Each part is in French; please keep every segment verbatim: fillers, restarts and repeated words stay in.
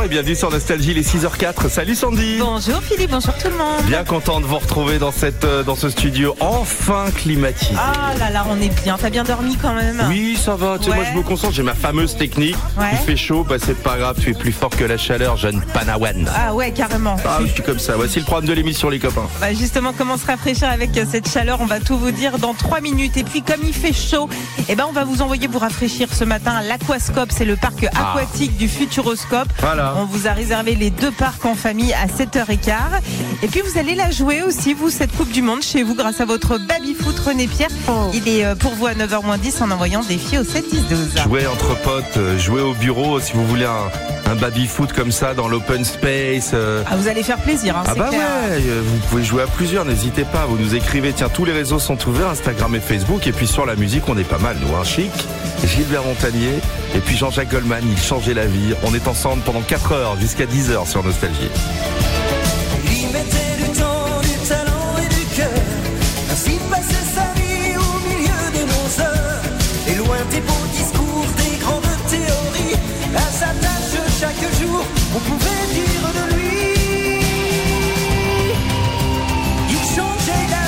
et bienvenue sur Nostalgie, les six heures quatre. Salut Sandy. Bonjour Philippe, bonjour tout le monde. Bien content de vous retrouver dans, cette, dans ce studio enfin climatisé. Ah là là, on est bien. T'as bien dormi quand même? Oui, ça va. Tu sais, Ouais. moi je me concentre, j'ai ma fameuse technique. Ouais. Il fait chaud, bah c'est pas grave, tu es plus fort que la chaleur, jeune Panawan. Ah ouais, carrément. Ah, je suis comme ça. Voici le programme de l'émission, les copains. Bah justement, comment se rafraîchir avec cette chaleur? On va tout vous dire dans trois minutes. Et puis comme il fait chaud, eh ben on va vous envoyer vous rafraîchir ce matin à l'Aquascope. C'est le parc Ah. aquatique du Futuroscope. Voilà. On vous a réservé les deux parcs en famille à sept heures quinze. Et puis vous allez la jouer aussi, vous, cette Coupe du Monde chez vous grâce à votre baby-foot René Pierre. Il est euh, pour vous à neuf heures moins dix en envoyant défi au sept dix douze. Jouer entre potes, euh, jouer au bureau, si vous voulez un, un baby-foot comme ça dans l'open space. euh, Ah, vous allez faire plaisir, hein, Ah c'est bah clair. ouais, euh, vous pouvez jouer à plusieurs, n'hésitez pas, vous nous écrivez, tiens, tous les réseaux sont ouverts, Instagram et Facebook, et puis sur la musique, on est pas mal, nous, hein, Chic, Gilbert Montagnier, et puis Jean-Jacques Goldman, il changeait la vie, on est ensemble pendant quatre heures, jusqu'à dix heures sur Nostalgie. Il mettait du temps, du talent et du cœur. Ainsi passait sa vie au milieu de nos heures. Et loin des beaux discours, des grandes théories, à sa tâche chaque jour, on pouvait dire de lui. Il changeait la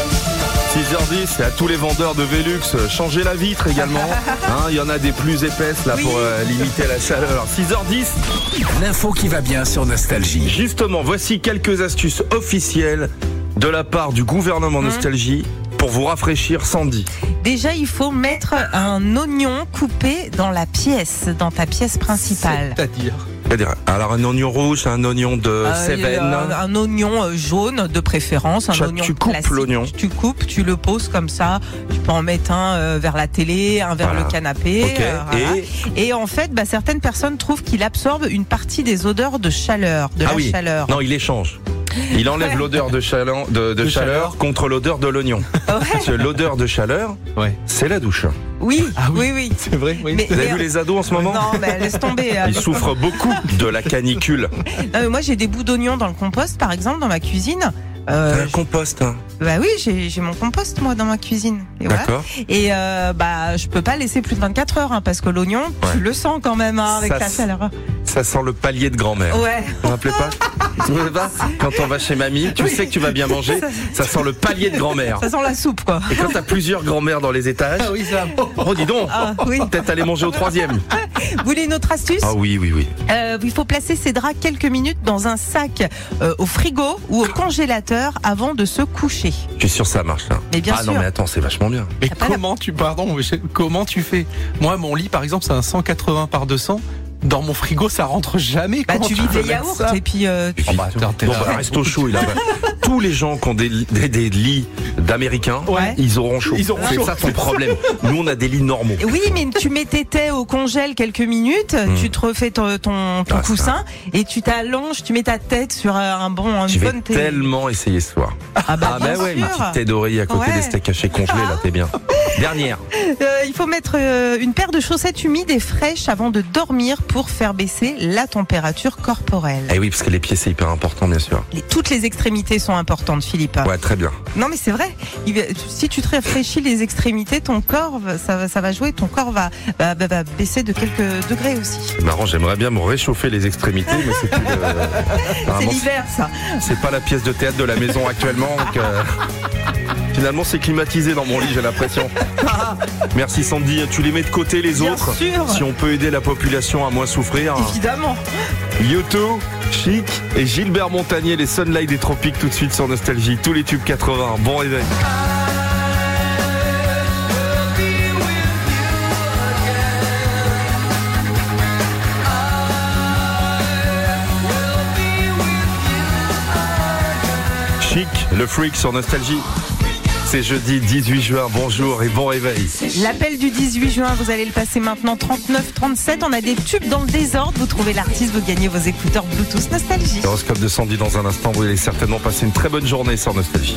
vie. six heures dix, c'est à tous les vendeurs de Velux, euh, changez la vitre également, hein, il y en a des plus épaisses là Oui. pour euh, limiter la chaleur. six heures dix, L'info qui va bien sur Nostalgie. justement, voici quelques astuces officielles de la part du gouvernement Nostalgie pour vous rafraîchir, Sandy. Déjà, il faut mettre un oignon coupé dans la pièce, dans ta pièce principale. C'est-à-dire C'est-à-dire, alors un oignon rouge, un oignon de Euh, Cévennes. un, un oignon euh, jaune de préférence, un Tu- oignon tu coupes classique. l'oignon. Tu coupes, tu le poses comme ça. Tu peux en mettre un euh, vers la télé, un vers Voilà. le canapé. Ok. euh, voilà. Et Et en fait, bah, certaines personnes trouvent qu'il absorbe une partie des odeurs de chaleur, de ah la oui, chaleur. non, il échange. Il enlève Ouais. l'odeur de, chaleur, de, de De chaleur chaleur. contre l'odeur de l'oignon. Ouais. Parce que l'odeur de chaleur, Ouais. c'est la douche. Oui, Ah oui. oui, oui. C'est vrai, oui. Mais- Vous avez mais- vu les ados en ce moment Non, mais laisse tomber. euh, Ils laisse souffrent beaucoup de la canicule. Non, mais moi, j'ai des bouts d'oignon dans le compost, par exemple, dans ma cuisine. Euh, Un compost, hein. bah oui, j'ai j'ai mon compost moi dans ma cuisine. Et voilà. D'accord. Et euh, bah je peux pas laisser plus de vingt-quatre heures hein, parce que l'oignon, Ouais. tu le sens quand même hein, avec Ça la s- chaleur. Ça sent le palier de grand-mère. Ouais. Vous vous rappelez pas Vous vous rappelez pas Quand on va chez mamie, tu sais que tu vas bien manger, ça sent le palier de grand-mère. Ça sent la soupe quoi. Et quand t'as plusieurs grand-mères dans les étages, Ah oui, ça. oh dis donc, Ah, oui. peut-être aller manger au troisième. Vous voulez une autre astuce? Ah oui, oui, oui. Euh, Il faut placer ses draps quelques minutes dans un sac euh, au frigo ou au congélateur avant de se coucher. Je suis sûr que ça marche là. Mais bien ah sûr. non mais attends, c'est vachement bien. Mais T'as pas la- comment tu, pardon, mais je- comment tu fais? Moi, mon lit, par exemple, c'est un cent quatre-vingts par deux cents. Dans mon frigo, ça rentre jamais. Bah Comment tu tu vides peux les mettre yaourts ça et puis euh, tu- Oh, bah, attends, t'es Bon, là. bah, reste au chaud, il a. Tous les gens qui ont des, des, des lits d'Américains, Ouais. ils auront chaud. Ils auront c'est chaud. ça ton problème. Nous, on a des lits normaux. Oui, mais tu mets tes thés au congèle quelques minutes, tu te refais ton, ton, ton Ah, coussin et tu t'allonges, tu mets ta tête sur un bon, une Je vais bonne thé. tellement essayer ce soir. Ah bah, Ah, bien bah ouais, une sûr. petite thé d'oreille à côté Ouais. des steaks hachés congelés, là, t'es bien. Dernière. Euh, il faut mettre euh, une paire de chaussettes humides et fraîches avant de dormir pour faire baisser la température corporelle. Eh oui, parce que les pieds, c'est hyper important, bien sûr. Les- toutes les extrémités sont importantes, Philippe. Ouais, très bien. Non, mais c'est vrai. Il va- si tu te rafraîchis les extrémités, ton corps, va- ça, va- ça va jouer. Ton corps va, va, va- va baisser de quelques degrés aussi. C'est marrant, j'aimerais bien me réchauffer les extrémités, mais c'est plus le- C'est apparemment, l'hiver, ça. c'est pas la pièce de théâtre de la maison actuellement. Donc, euh, finalement, c'est climatisé dans mon lit, j'ai l'impression. Merci Sandy. Tu les mets de côté les Bien autres. sûr. Si on peut aider la population à moins souffrir. Évidemment. Yoto, Chic et Gilbert Montagnier, les Sunlight des Tropiques, tout de suite sur Nostalgie. Tous les tubes quatre-vingts. Bon réveil. Chic, le freak sur Nostalgie. C'est jeudi dix-huit juin. Bonjour et bon réveil. L'appel du dix-huit juin, vous allez le passer maintenant trente-neuf trente-sept. On a des tubes dans le désordre. Vous trouvez l'artiste, vous gagnez vos écouteurs Bluetooth Nostalgie. L'horoscope de Sandy dans un instant. Vous allez certainement passer une très bonne journée sur Nostalgie.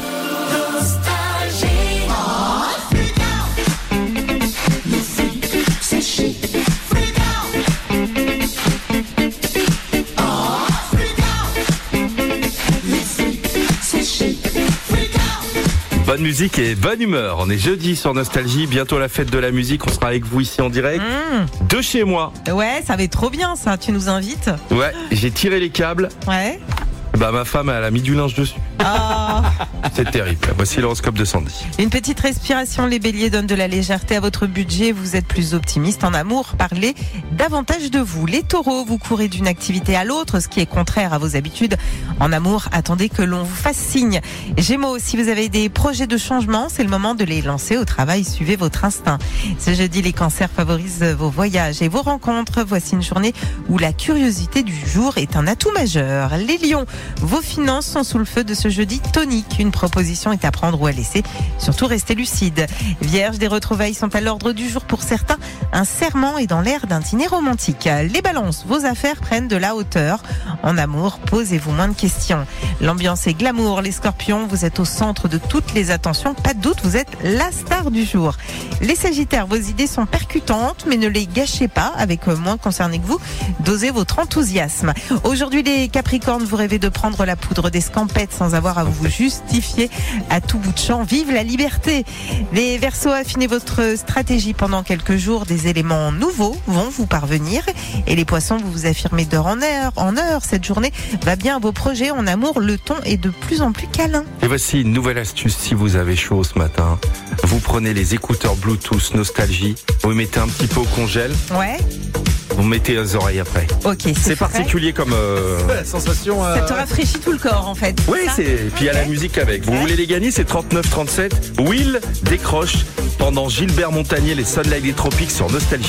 Bonne musique et bonne humeur. On est jeudi sur Nostalgie, bientôt la fête de la musique. On sera avec vous ici en direct Mmh. de chez moi. Ouais, ça va être trop bien ça. Tu nous invites? Ouais, j'ai tiré les câbles. Ouais. Bah ma femme elle a mis du linge dessus. Ah. C'est terrible. Voici l'horoscope de Sandy. Une petite respiration, les béliers, donne de la légèreté à votre budget. Vous êtes plus optimiste en amour. Parlez davantage de vous. Les taureaux, vous courez d'une activité à l'autre, ce qui est contraire à vos habitudes. En amour, attendez que l'on vous fasse signe. Gémeaux, si vous avez des projets de changement, c'est le moment de les lancer au travail. Suivez votre instinct. Ce jeudi, les cancers favorisent vos voyages et vos rencontres. Voici une journée où la curiosité du jour est un atout majeur. Les lions, vos finances sont sous le feu de ce jeudi tonique. Une proposition est à prendre ou à laisser. Surtout, restez lucide. Vierge, des retrouvailles sont à l'ordre du jour pour certains. Un serment est dans l'air d'un dîner romantique. Les balances, vos affaires prennent de la hauteur. En amour, posez-vous moins de questions. L'ambiance est glamour. Les scorpions, vous êtes au centre de toutes les attentions. Pas de doute, vous êtes la star du jour. Les sagittaires, vos idées sont percutantes, mais ne les gâchez pas avec moins concernés que vous. Dosez votre enthousiasme. Aujourd'hui, les capricornes, vous rêvez de prendre la poudre d'escampette sans avoir à vous justifier à tout bout de champ. Vive la liberté! Les Verseaux, affinez votre stratégie pendant quelques jours. Des éléments nouveaux vont vous parvenir. Et les Poissons, vous vous affirmez d'heure en heure. En heure, cette journée va bien à vos projets. En amour, le ton est de plus en plus câlin. Et voici une nouvelle astuce si vous avez chaud ce matin. Vous prenez les écouteurs Bluetooth Nostalgie, vous les mettez un petit peu au congèle, Ouais. vous mettez les oreilles après. Ok, c'est, C'est frais. particulier comme... euh, La sensation. euh, Ça te rafraîchit tout le corps, en fait. Oui, ça c'est... et puis il y a la musique avec. Vous Ouais. voulez les gagner, c'est trente-neuf trente-sept. Will décroche pendant Gilbert Montagnier, les Sunlight des Tropiques sur Nostalgie.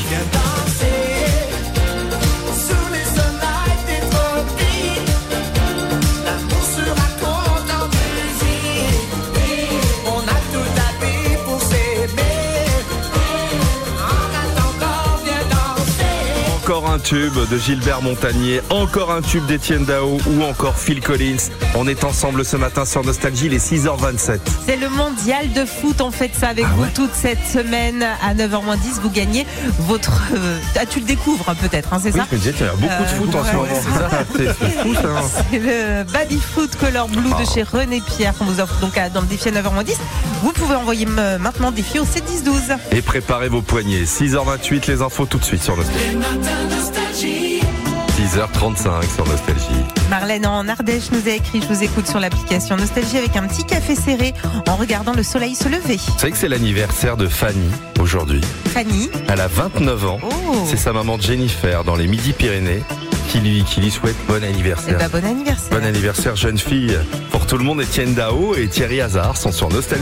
Sous les soleils des tropiques, l'amour se raconte en musique. On a tout à vivre pour s'aimer. En attendant, viens danser. Encore un tube de Gilbert Montagnier, encore un tube d'Étienne Dao ou encore Phil Collins. On est ensemble ce matin sur Nostalgie, les six heures vingt-sept. C'est le mondial de foot, on fait ça avec vous toute cette semaine. À neuf heures moins dix, vous gagnez votre... euh, Ah, tu le découvres hein, peut-être, hein, c'est Oui, ça? je me disais, il y a beaucoup de Euh, foot en ce ouais, moment, c'est ça? C'est c'est fou ça. C'est le Baby Foot Color Blue de chez René Pierre qu'on vous offre donc à- dans le défi à neuf heures moins dix. Vous pouvez envoyer euh, maintenant défi au sept dix douze. Et préparez vos poignets. six heures vingt-huit, les infos tout de suite sur Nostalgie. six heures trente-cinq sur Nostalgie. Marlène en Ardèche nous a écrit, je vous écoute sur l'application Nostalgie avec un petit café serré en regardant le soleil se lever. Vous savez que c'est l'anniversaire de Fanny aujourd'hui. Fanny, Elle a vingt-neuf ans. oh, C'est sa maman Jennifer dans les Midi-Pyrénées qui lui, qui lui souhaite bon eh anniversaire. ben, bon anniversaire. Bon anniversaire jeune fille. Pour tout le monde, Étienne Dao et Thierry Hazard sont sur Nostalgie.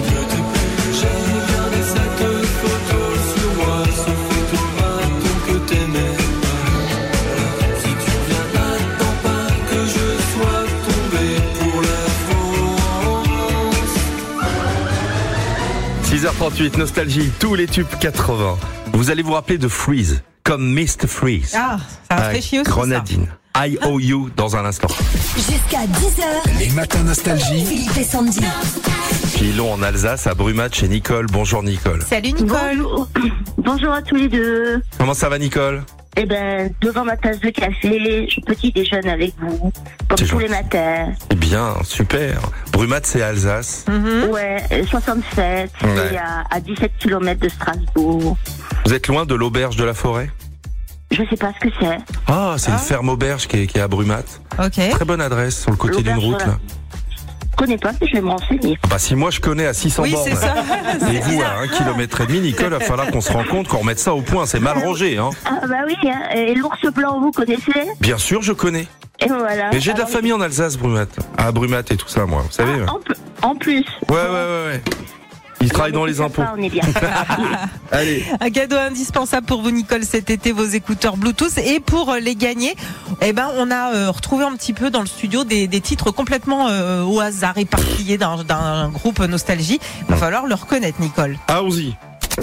six heures trente-huit, Nostalgie, tous les tubes quatre-vingts. Vous allez vous rappeler de Freeze, comme mister Freeze. Ah, ça rafraîchit aussi ça. Grenadine. I O U dans un instant. Jusqu'à dix heures, Les matins Nostalgie. Philippe et Sandy. Pilon en Alsace, à Brumat chez Nicole. Bonjour Nicole. Salut Nicole. Bonjour. Bonjour à tous les deux. Comment ça va Nicole? Eh ben, devant ma tasse de café, je petit déjeune avec vous, comme C'est tous gentil. les matins. Eh bien, super. Brumat c'est Alsace. Mhm. Ouais, soixante-sept, Ouais. c'est à, à dix-sept kilomètres de Strasbourg. Vous êtes loin de l'auberge de la forêt? Je sais pas ce que c'est. Ah, c'est Ah. une ferme auberge qui est, qui est à Brumat. Ok. Très bonne adresse sur le côté d'une L'auberge, route voilà. là. Je connais pas, mais je vais me renseigner. Bah si moi je connais à six cents Oui, bornes. c'est ça. Et vous à un kilomètre et demi, Nicole, il va falloir qu'on se rende compte qu'on remette ça au point. C'est mal rangé, hein. Ah bah oui, hein. Et l'ours blanc, vous connaissez? Bien sûr, je connais. Et voilà. Mais j'ai de la Alors, famille en Alsace, Brumat. À Brumat et tout ça, moi. Vous savez. En, p- en plus. Ouais, ouais, ouais, ouais. Ils travaillent dans les impôts. On est bien. Allez. Un cadeau indispensable pour vous, Nicole, cet été, vos écouteurs Bluetooth. Et pour euh, les gagner, eh ben, on a euh, retrouvé un petit peu dans le studio des, des titres complètement euh, au hasard éparpillés d'un, d'un groupe Nostalgie. Il va falloir le reconnaître, Nicole. Allons-y.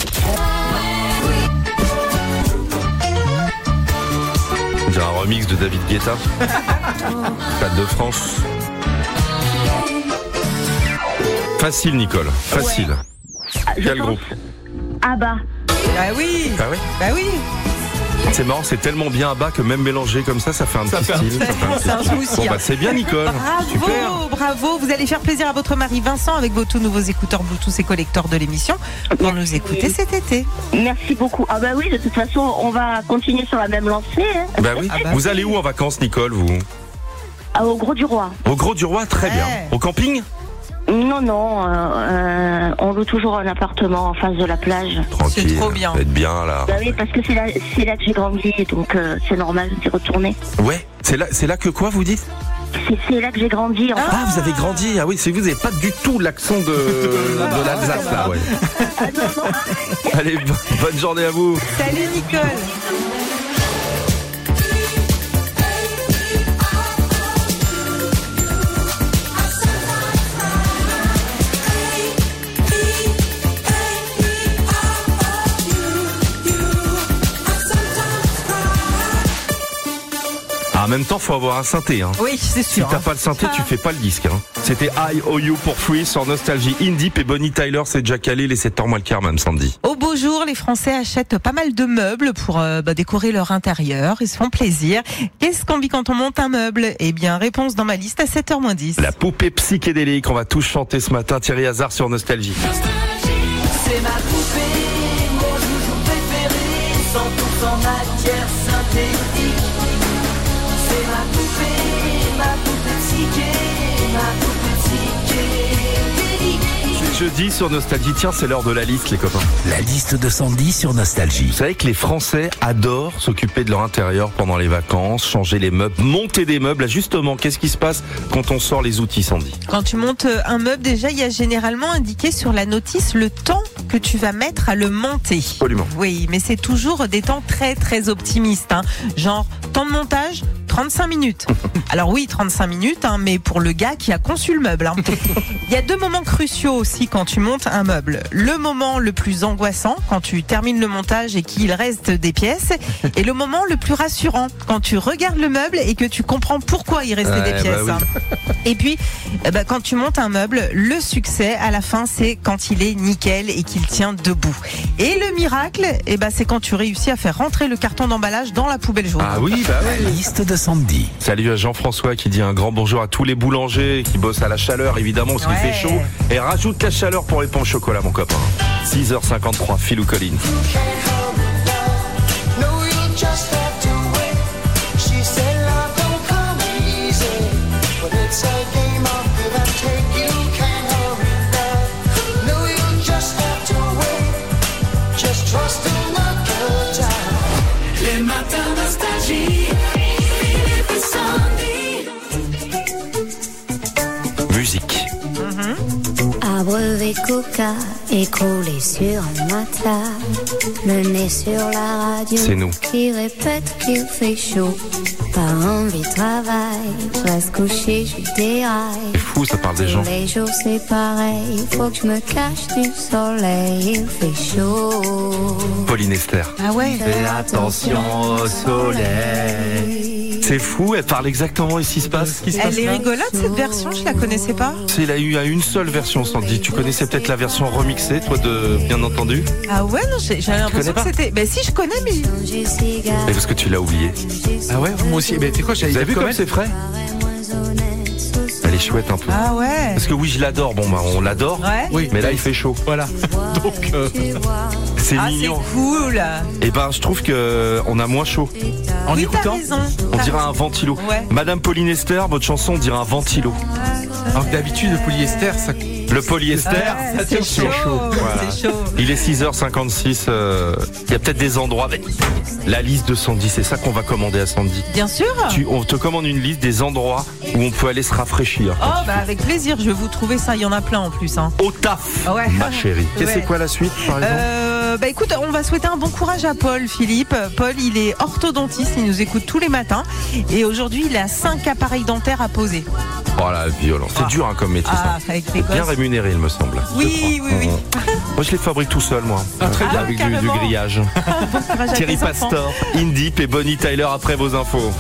On dirait un remix de David Guetta. Stade de France. Facile, Nicole. Facile. Ah, je Quel pense- groupe? Ah bah. Bah oui. Ah ouais. Bah oui. C'est marrant, c'est tellement bien à bas que même mélangé comme ça, ça fait un Ça petit fait un style. petit- ça fait un petit C'est un style. smoothie, Bon, hein. bah, c'est bien, Nicole. Bravo, Super. bravo. Vous allez faire plaisir à votre mari Vincent avec vos tout nouveaux écouteurs Bluetooth et collecteurs de l'émission pour nous écouter cet été. Merci beaucoup. Ah bah oui, de toute façon, on va continuer sur la même lancée. Hein. Bah oui. Ah bah Vous allez où en vacances, Nicole, vous? Ah, au Gros du Roi. Au Gros du Roi, très bien. Ouais. Au camping? Non, non, euh, euh, on loue toujours un appartement en face de la plage. Tranquille. trop bien. Vous êtes bien, là. Bah oui, parce que c'est là, c'est là que j'ai grandi, donc euh, c'est normal d'y retourner. Ouais. C'est là, c'est là que quoi, vous dites? C'est, c'est là que j'ai grandi. En fait. Ah, vous avez grandi. Ah oui, c'est vous n'avez pas du tout l'accent de, de l'Alsace, là, ouais. Ah, non, non. Allez, bo- bonne journée à vous. Salut Nicole. Ah, en même temps, faut avoir un synthé, hein. Oui, c'est Si sûr. t'as hein. pas le synthé, tu fais pas le disque, hein. C'était I O U pour Free sur Nostalgie. Indie et Bonnie Tyler, c'est déjà calé, les sept heures moins le quart, même samedi. Au beau jour, les Français achètent pas mal de meubles pour euh, bah, décorer leur intérieur. Ils se font plaisir. Qu'est-ce qu'on vit quand on monte un meuble? Eh bien, réponse dans ma liste à sept heures moins dix. La poupée psychédélique, on va tous chanter ce matin. Thierry Hazard sur Nostalgie. C'est ma poupée, mon joujou préféré, cent pour cent matière synthétique. C'est ma poupée, ma poupée psyché, ma poupée psychédélique. Jeudi sur Nostalgie, tiens, c'est l'heure de la liste, les copains. La liste de Sandy sur Nostalgie. Vous savez que les Français adorent s'occuper de leur intérieur pendant les vacances, changer les meubles, monter des meubles. Là, justement, qu'est-ce qui se passe quand on sort les outils, Sandy? Quand tu montes un meuble, déjà, il y a généralement indiqué sur la notice le temps que tu vas mettre à le monter. Absolument. Oui, mais c'est toujours des temps très très optimistes. Hein. Genre, temps de montage, trente-cinq minutes. Alors oui, trente-cinq minutes, hein, mais pour le gars qui a conçu le meuble. Hein. Il y a deux moments cruciaux aussi quand tu montes un meuble. Le moment le plus angoissant, quand tu termines le montage et qu'il reste des pièces. Et le moment le plus rassurant, quand tu regardes le meuble et que tu comprends pourquoi il restait Ouais, des pièces. bah hein. Et puis, eh ben, quand tu montes un meuble, le succès à la fin, c'est quand il est nickel et qu'il tient debout. Et le miracle, eh ben, c'est quand tu réussis à faire rentrer le carton d'emballage dans la poubelle jaune. Ah oui, bah La oui. liste de Sandy. Salut à Jean-François qui dit un grand bonjour à tous les boulangers qui bossent à la chaleur, évidemment, parce qu'il Ouais. fait chaud. Et rajoute la chaleur pour les pains au chocolat, mon copain. six heures cinquante-trois, Philou Collins. No, you just have to wait. She said love don't come easy, but it's a game of give and take. You can't hurry love. No, you just have to wait. Just trust in the good time. Les matins nostalgie, Philippe et Sandy. Musique. Abreuvé de coca, écroulé sur un matelas, le nez sur la radio, C'est nous. qui répète qu'il fait chaud, pas envie de travail, je reste couché, je déraille. C'est fou, ça parle des gens. Tous les jours c'est pareil, faut que je me cache du soleil, il fait chaud. Pauline Esther. Ah ouais. Fais attention au soleil. C'est fou, elle parle exactement et ce qui se passe. Elle est rigolote cette version, je la connaissais pas. C'est il a eu une seule version, Sandy. Tu connaissais peut-être la version remixée, toi, de bien entendu. Ah ouais, non, j'ai- j'avais l'impression que connais pas c'était. Ben si, je connais, mais. Mais parce que tu l'as oublié. Ah ouais, moi aussi. Mais tu sais quoi, j'avais Vous avez vu comme c'est frais? Elle est chouette un peu. Ah ouais. Parce que oui, je l'adore. Bon, bah, on l'adore. Ouais. Oui, Mais là, il fait chaud. Voilà. Donc, euh, C'est Ah, c'est mignon. cool. Et ben, je trouve que on a moins chaud. en Oui, t'as écoutant, raison. On T'as dirait raison. un ventilo. Ouais. Madame Pauline Esther, votre chanson, on dirait un ventilo. alors que d'habitude, le polyester, ça. Le polyester, Ouais, ça c'est tient chaud. Voilà. C'est chaud. Il est six heures cinquante-six. euh, Il y a peut-être des endroits. Mais la liste de Sandy, c'est ça qu'on va commander à Sandy. Bien sûr. Tu, on te commande une liste des endroits où on peut aller se rafraîchir. Oh bah avec plaisir, je vais vous trouver ça. Il y en a plein en plus. Hein. Au taf, Ouais. ma chérie. Qu'est-ce que Ouais. c'est quoi la suite, par exemple? Euh, bah écoute, on va souhaiter un bon courage à Paul, Philippe. Paul, il est orthodontiste, il nous écoute tous les matins. Et aujourd'hui, il a cinq appareils dentaires à poser. Oh la violence. C'est Ah. dur hein, comme métier, Ah, ça. avec les Bien gosses. rémunéré, il me semble. Oui, Je oui, crois. oui. Mhm. Moi, je les fabrique tout seul, moi. Ah, très bien. Avec du, du carrément. grillage. Bon courage à Thierry tes enfants. Pastor, Indie et Bonnie Tyler après vos infos.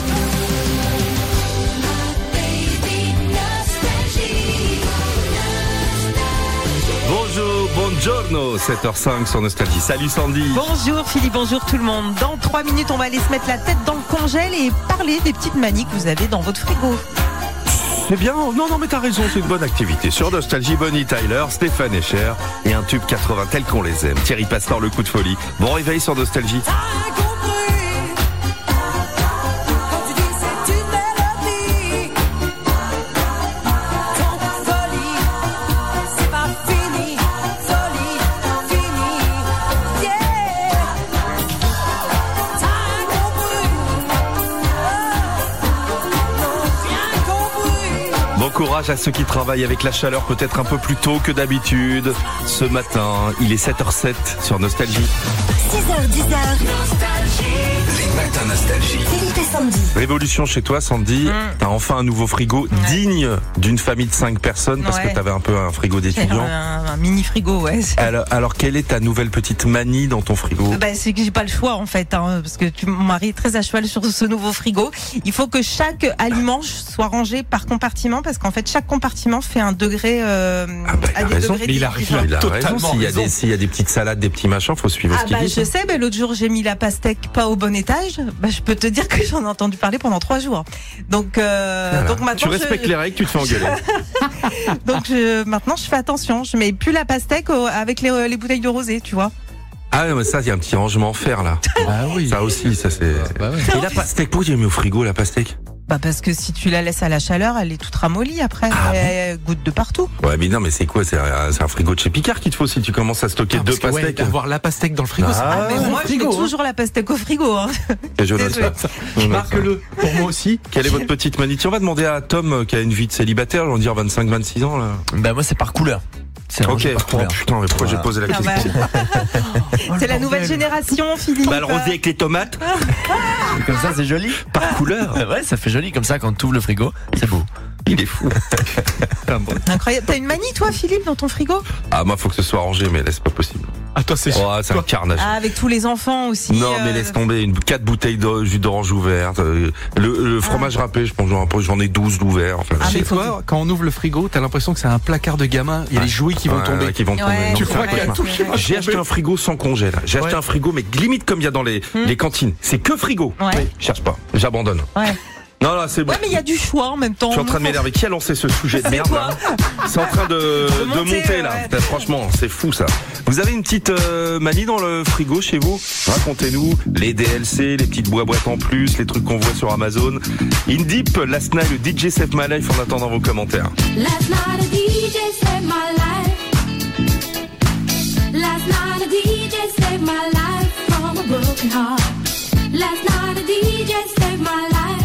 Bonjour, bon Buongiorno, sept heures cinq sur Nostalgie. Salut Sandy. Bonjour Philippe, bonjour tout le monde. Dans trois minutes, on va aller se mettre la tête dans le congèle et parler des petites manies que vous avez dans votre frigo. C'est bien, non, non, mais t'as raison, c'est une bonne activité. Sur Nostalgie, Bonnie Tyler, Stéphane Escher et un tube quatre-vingts tel qu'on les aime. Thierry Pastor, le coup de folie. Bon réveil sur Nostalgie. Courage à ceux qui travaillent avec la chaleur peut-être un peu plus tôt que d'habitude. Ce matin, il est sept heures sept sur Nostalgie. six heures dix. Les matins Nostalgie. Philippe et Sandy. Révolution chez toi, Sandy. Mmh. T'as enfin un nouveau frigo ouais. digne d'une famille de cinq personnes parce ouais. que t'avais un peu un frigo d'étudiant. Un, un mini frigo, ouais. Alors, alors, quelle est ta nouvelle petite manie dans ton frigo? Bah, c'est que j'ai pas le choix en fait, hein, parce que tu, mon mari est très à cheval sur ce nouveau frigo. Il faut que chaque aliment soit rangé par compartiment parce qu'en fait chaque compartiment fait un degré. Euh, ah bah, à des raison. degrés Mais il a différents. Il a Totalement raison. S'il y a raison. des, s'il y a des petites salades, des petits machins, faut suivre Ah ce qu'il bah dit. je sais, bah, l'autre jour j'ai mis la pastèque pas au bon étage. Bah je peux te dire que j'en ai entendu parler pendant trois jours. Donc euh, Voilà. donc maintenant tu respectes je... les règles, tu te fais engueuler. donc je, maintenant je fais attention. Je mets plus la pastèque au, avec les, les bouteilles de rosé, tu vois. Ah mais ça, il y a un petit rangement en fer là. Bah oui. Ça aussi, ça c'est. Bah oui. Et la pastèque, pourquoi tu l'as mis au frigo la pastèque? Bah parce que si tu la laisses à la chaleur, elle est toute ramollie après. Ah elle goûte de partout. Ouais mais non mais c'est quoi? C'est un, c'est un frigo de chez Picard qu'il te faut si tu commences à stocker Non, deux parce que, ouais, pastèques. avoir la pastèque dans le frigo, Ah, c'est Ah, mais ouais, moi je frigo, mets hein. toujours la pastèque au frigo. Hein. Et je note Désolé. ça. Je note ça. Marque-le pour moi aussi. Quelle est votre petite manie? Tiens, on va demander à Tom euh, qui a une vie de célibataire, on va dire vingt-cinq vingt-six ans là. Bah moi c'est par couleur. C'est Ok. rangé par Oh couleur. putain, mais pourquoi Voilà. j'ai posé la Ah question? bah. C'est la nouvelle génération, Philippe. Bah le rosé avec les tomates Et comme ça c'est joli. par couleur. Ouais, ça fait joli comme ça quand tu ouvres le frigo, c'est beau. Il est fou. Incroyable. T'as une manie, toi, Philippe, dans ton frigo? Ah moi faut que ce soit rangé mais là c'est pas possible. Ah toi c'est Oh, c'est un carnage. Ah, avec tous les enfants aussi. Non mais euh, laisse tomber, une quatre bouteilles de jus d'orange ouvertes, euh, le, le fromage râpé, je pense j'en j'en ai douze d'ouverts. Enfin, Ah, mais Chez faut toi, quand on ouvre le frigo, t'as l'impression que c'est un placard de gamin. Il y a les jouets qui vont ouais, tomber. ouais, qui vont tomber. Ouais. Non, Tu c'est crois un qu'il y a cauchemar. tout qui va J'ai acheté un frigo sans congé là. J'ai acheté Ouais. un frigo mais limite comme il y a dans les, les cantines. C'est que frigo. Ouais. Oui, cherche pas. J'abandonne. Ouais. Non là c'est bon. Ouais, mais il y a du choix en même temps. Je suis en train de m'énerver. Qui a lancé ce sujet de C'est merde toi. là C'est en train de, de monter, monter, là. ouais. Putain, franchement, c'est fou ça. Vous avez une petite euh, manie dans le frigo chez vous? Racontez-nous les D L C, les petites boîtes en plus, les trucs qu'on voit sur Amazon. Indip, Last Night, le D J Save My Life en attendant vos commentaires. Last night a D J saved my life. Last night a D J saved my life from a broken heart. Last night a D J saved my life.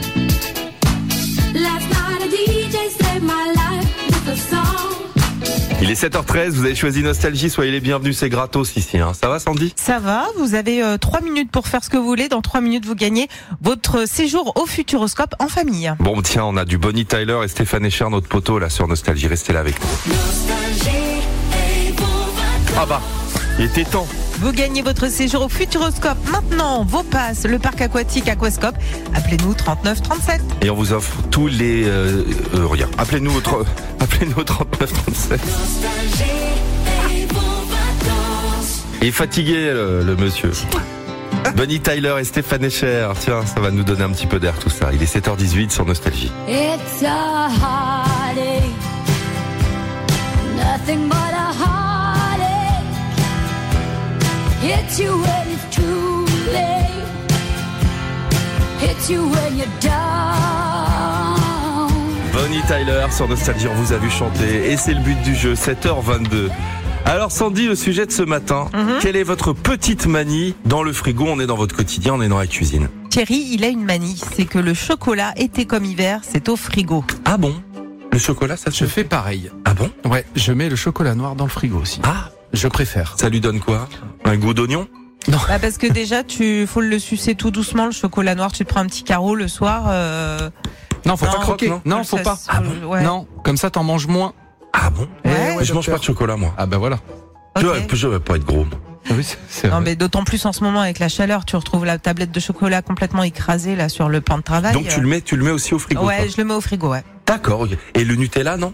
Last night a D J saved my life with a song. Il est sept heures treize, vous avez choisi Nostalgie, soyez les bienvenus, c'est gratos ici. Hein. Ça va Sandy? Ça va, vous avez euh, trois minutes pour faire ce que vous voulez. Dans trois minutes, vous gagnez votre séjour au Futuroscope en famille. Bon tiens, on a du Bonnie Tyler et Stéphane Escher, notre poteau là sur Nostalgie, restez là avec nous. Ah bah, il était temps. Vous gagnez votre séjour au Futuroscope maintenant. Vos passes, le parc aquatique Aquascope. Appelez-nous trente-neuf trente-sept. Et on vous offre tous les... Euh, euh, regarde, appelez-nous au, tr- appelez-nous au trente-neuf trente-sept. Il est fatigué le, le monsieur. Bonnie Tyler et Stéphane Escher. Tiens, ça va nous donner un petit peu d'air tout ça. Il est sept heures dix-huit sur Nostalgie. It's a heartache, nothing but a heartache. Hits you when it's too late, hits you when you're down. Bonnie Tyler sur Nostalgie, on vous a vu chanter. Et c'est le but du jeu, sept heures vingt-deux. Alors Sandy, le sujet de ce matin, Mhm. quelle est votre petite manie dans le frigo? On est dans votre quotidien, on est dans la cuisine. Thierry, il a une manie. C'est que le chocolat, été comme hiver, c'est au frigo. Ah bon? Le chocolat, ça se Je fait? fais pareil. Ah bon? Ouais, je mets le chocolat noir dans le frigo aussi. Ah, Je préfère. ça lui donne quoi? Un goût d'oignon? Bah parce que déjà, tu faut le sucer tout doucement, le chocolat noir. Tu te prends un petit carreau le soir. Euh... Non, faut Non, pas croquer. non. Non, faut Ça, pas. c'est- Ah bon Ouais. Non, comme ça t'en manges moins. Ah bon? Ouais, Mais je mange pas de chocolat moi. Ah bah voilà. Ok. Je, vais, je vais pas être gros. moi. Oui, c'est- c'est Non, vrai. mais d'autant plus en ce moment avec la chaleur, tu retrouves la tablette de chocolat complètement écrasée là sur le plan de travail. Donc tu le mets, tu le mets aussi au frigo. Ouais, toi. je le mets au frigo, ouais. D'accord. Ok. Et le Nutella, non?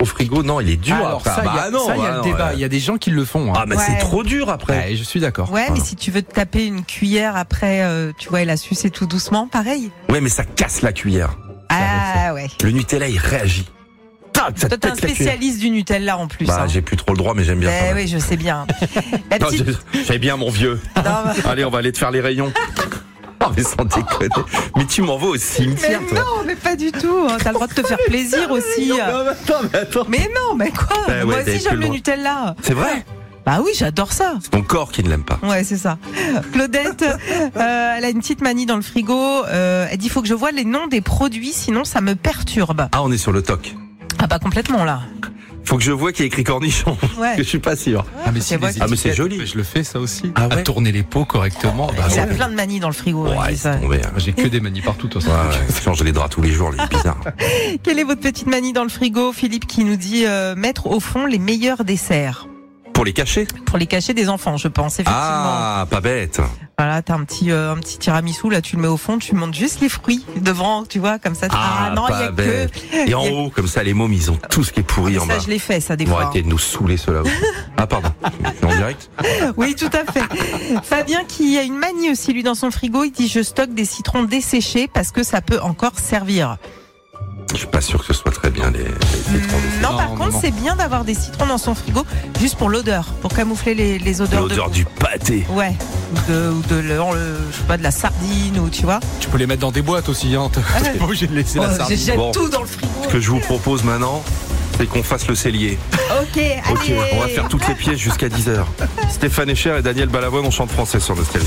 au frigo, non, il est dur Alors après. ça, il y a, bah non, ça, il y a bah le non, débat. ouais. Il y a des gens qui le font. hein. Ah, mais Ouais. c'est trop dur après. Ouais, je suis d'accord. Ouais, mais si tu veux te taper une cuillère après, euh, tu vois, et la sucer tout doucement, pareil. Ouais, mais ça casse la cuillère. Ah ouais. Le Nutella, il réagit. Tac, ça Toi, t'es un pète la cuillère. spécialiste du Nutella en plus. Bah, hein. j'ai plus trop le droit, mais j'aime bien. quand Eh même. oui, je sais bien. La Non, petite... j'ai- J'aime bien mon vieux. Non, bah- Allez, on va aller te faire les rayons. Oh, mais sans déconner. Mais tu m'envoies au Mais cimetière, toi. non, mais pas du tout. hein. T'as le droit de te faire plaisir aussi. Non, mais attends, mais attends. Mais non, mais quoi Bah ouais, Moi t'avais aussi, plus j'aime le le droit. Nutella. C'est vrai. Bah oui, j'adore ça. C'est ton corps qui ne l'aime pas. Ouais, c'est ça. Claudette, euh, elle a une petite manie dans le frigo. Euh, elle dit, faut que je vois les noms des produits, sinon ça me perturbe. Ah, on est sur le toc. Ah bah complètement là. Faut que je vois qu'il y a écrit cornichon. Ouais. Je suis pas sûr. Ah mais, si Ok, les ouais. Ah, mais c'est étiquettes, joli. mais je le fais ça aussi. Ah ouais à tourner les pots correctement. Bah, Il a ouais. plein de manies dans le frigo. Ouais, elle dit ça. c'est tombé. hein. Moi, j'ai que des manies partout. Toi, ça. Ouais, ouais. Change les draps tous les jours, il est bizarre. Quelle est votre petite manie dans le frigo? Philippe qui nous dit euh, mettre au fond les meilleurs desserts. Pour les cacher. Pour les cacher des enfants, je pense, effectivement. Ah, pas bête. Voilà, t'as un petit, euh, un petit tiramisu, là, tu le mets au fond, tu montes juste les fruits devant, tu vois, comme ça. tu- Ah, non, il y pas a bête. que. Et en il y a- haut, comme ça, les mômes, ils ont tout ce qui est pourri en Ça, bas. je l'ai fait, ça, des Bon, fois. arrêtez de nous saouler ceux-là. Ah, pardon. C'est en direct? Oui, tout à fait. Fabien qui a une manie aussi, lui, dans son frigo, il dit je stocke des citrons desséchés parce que ça peut encore servir. Je suis pas sûr que ce soit très bien les, les citrons. Non, Non, par non, contre, non. c'est bien d'avoir des citrons dans son frigo, juste pour l'odeur, pour camoufler les, les odeurs L'odeur de. du pâté. Ouais, ou de, ou de, le- le- je sais pas, de la sardine, ou tu vois. Tu peux les mettre dans des boîtes aussi. Hein. T'es pas obligé de laisser la Oh, sardine. je jette Bon. tout dans le frigo. Ce que je vous propose maintenant, c'est qu'on fasse le cellier. Ok, allez. Ok, on va faire toutes les pièces jusqu'à dix heures. Stéphane Echer et Daniel Balavoine, on chante français sur Nostalgie.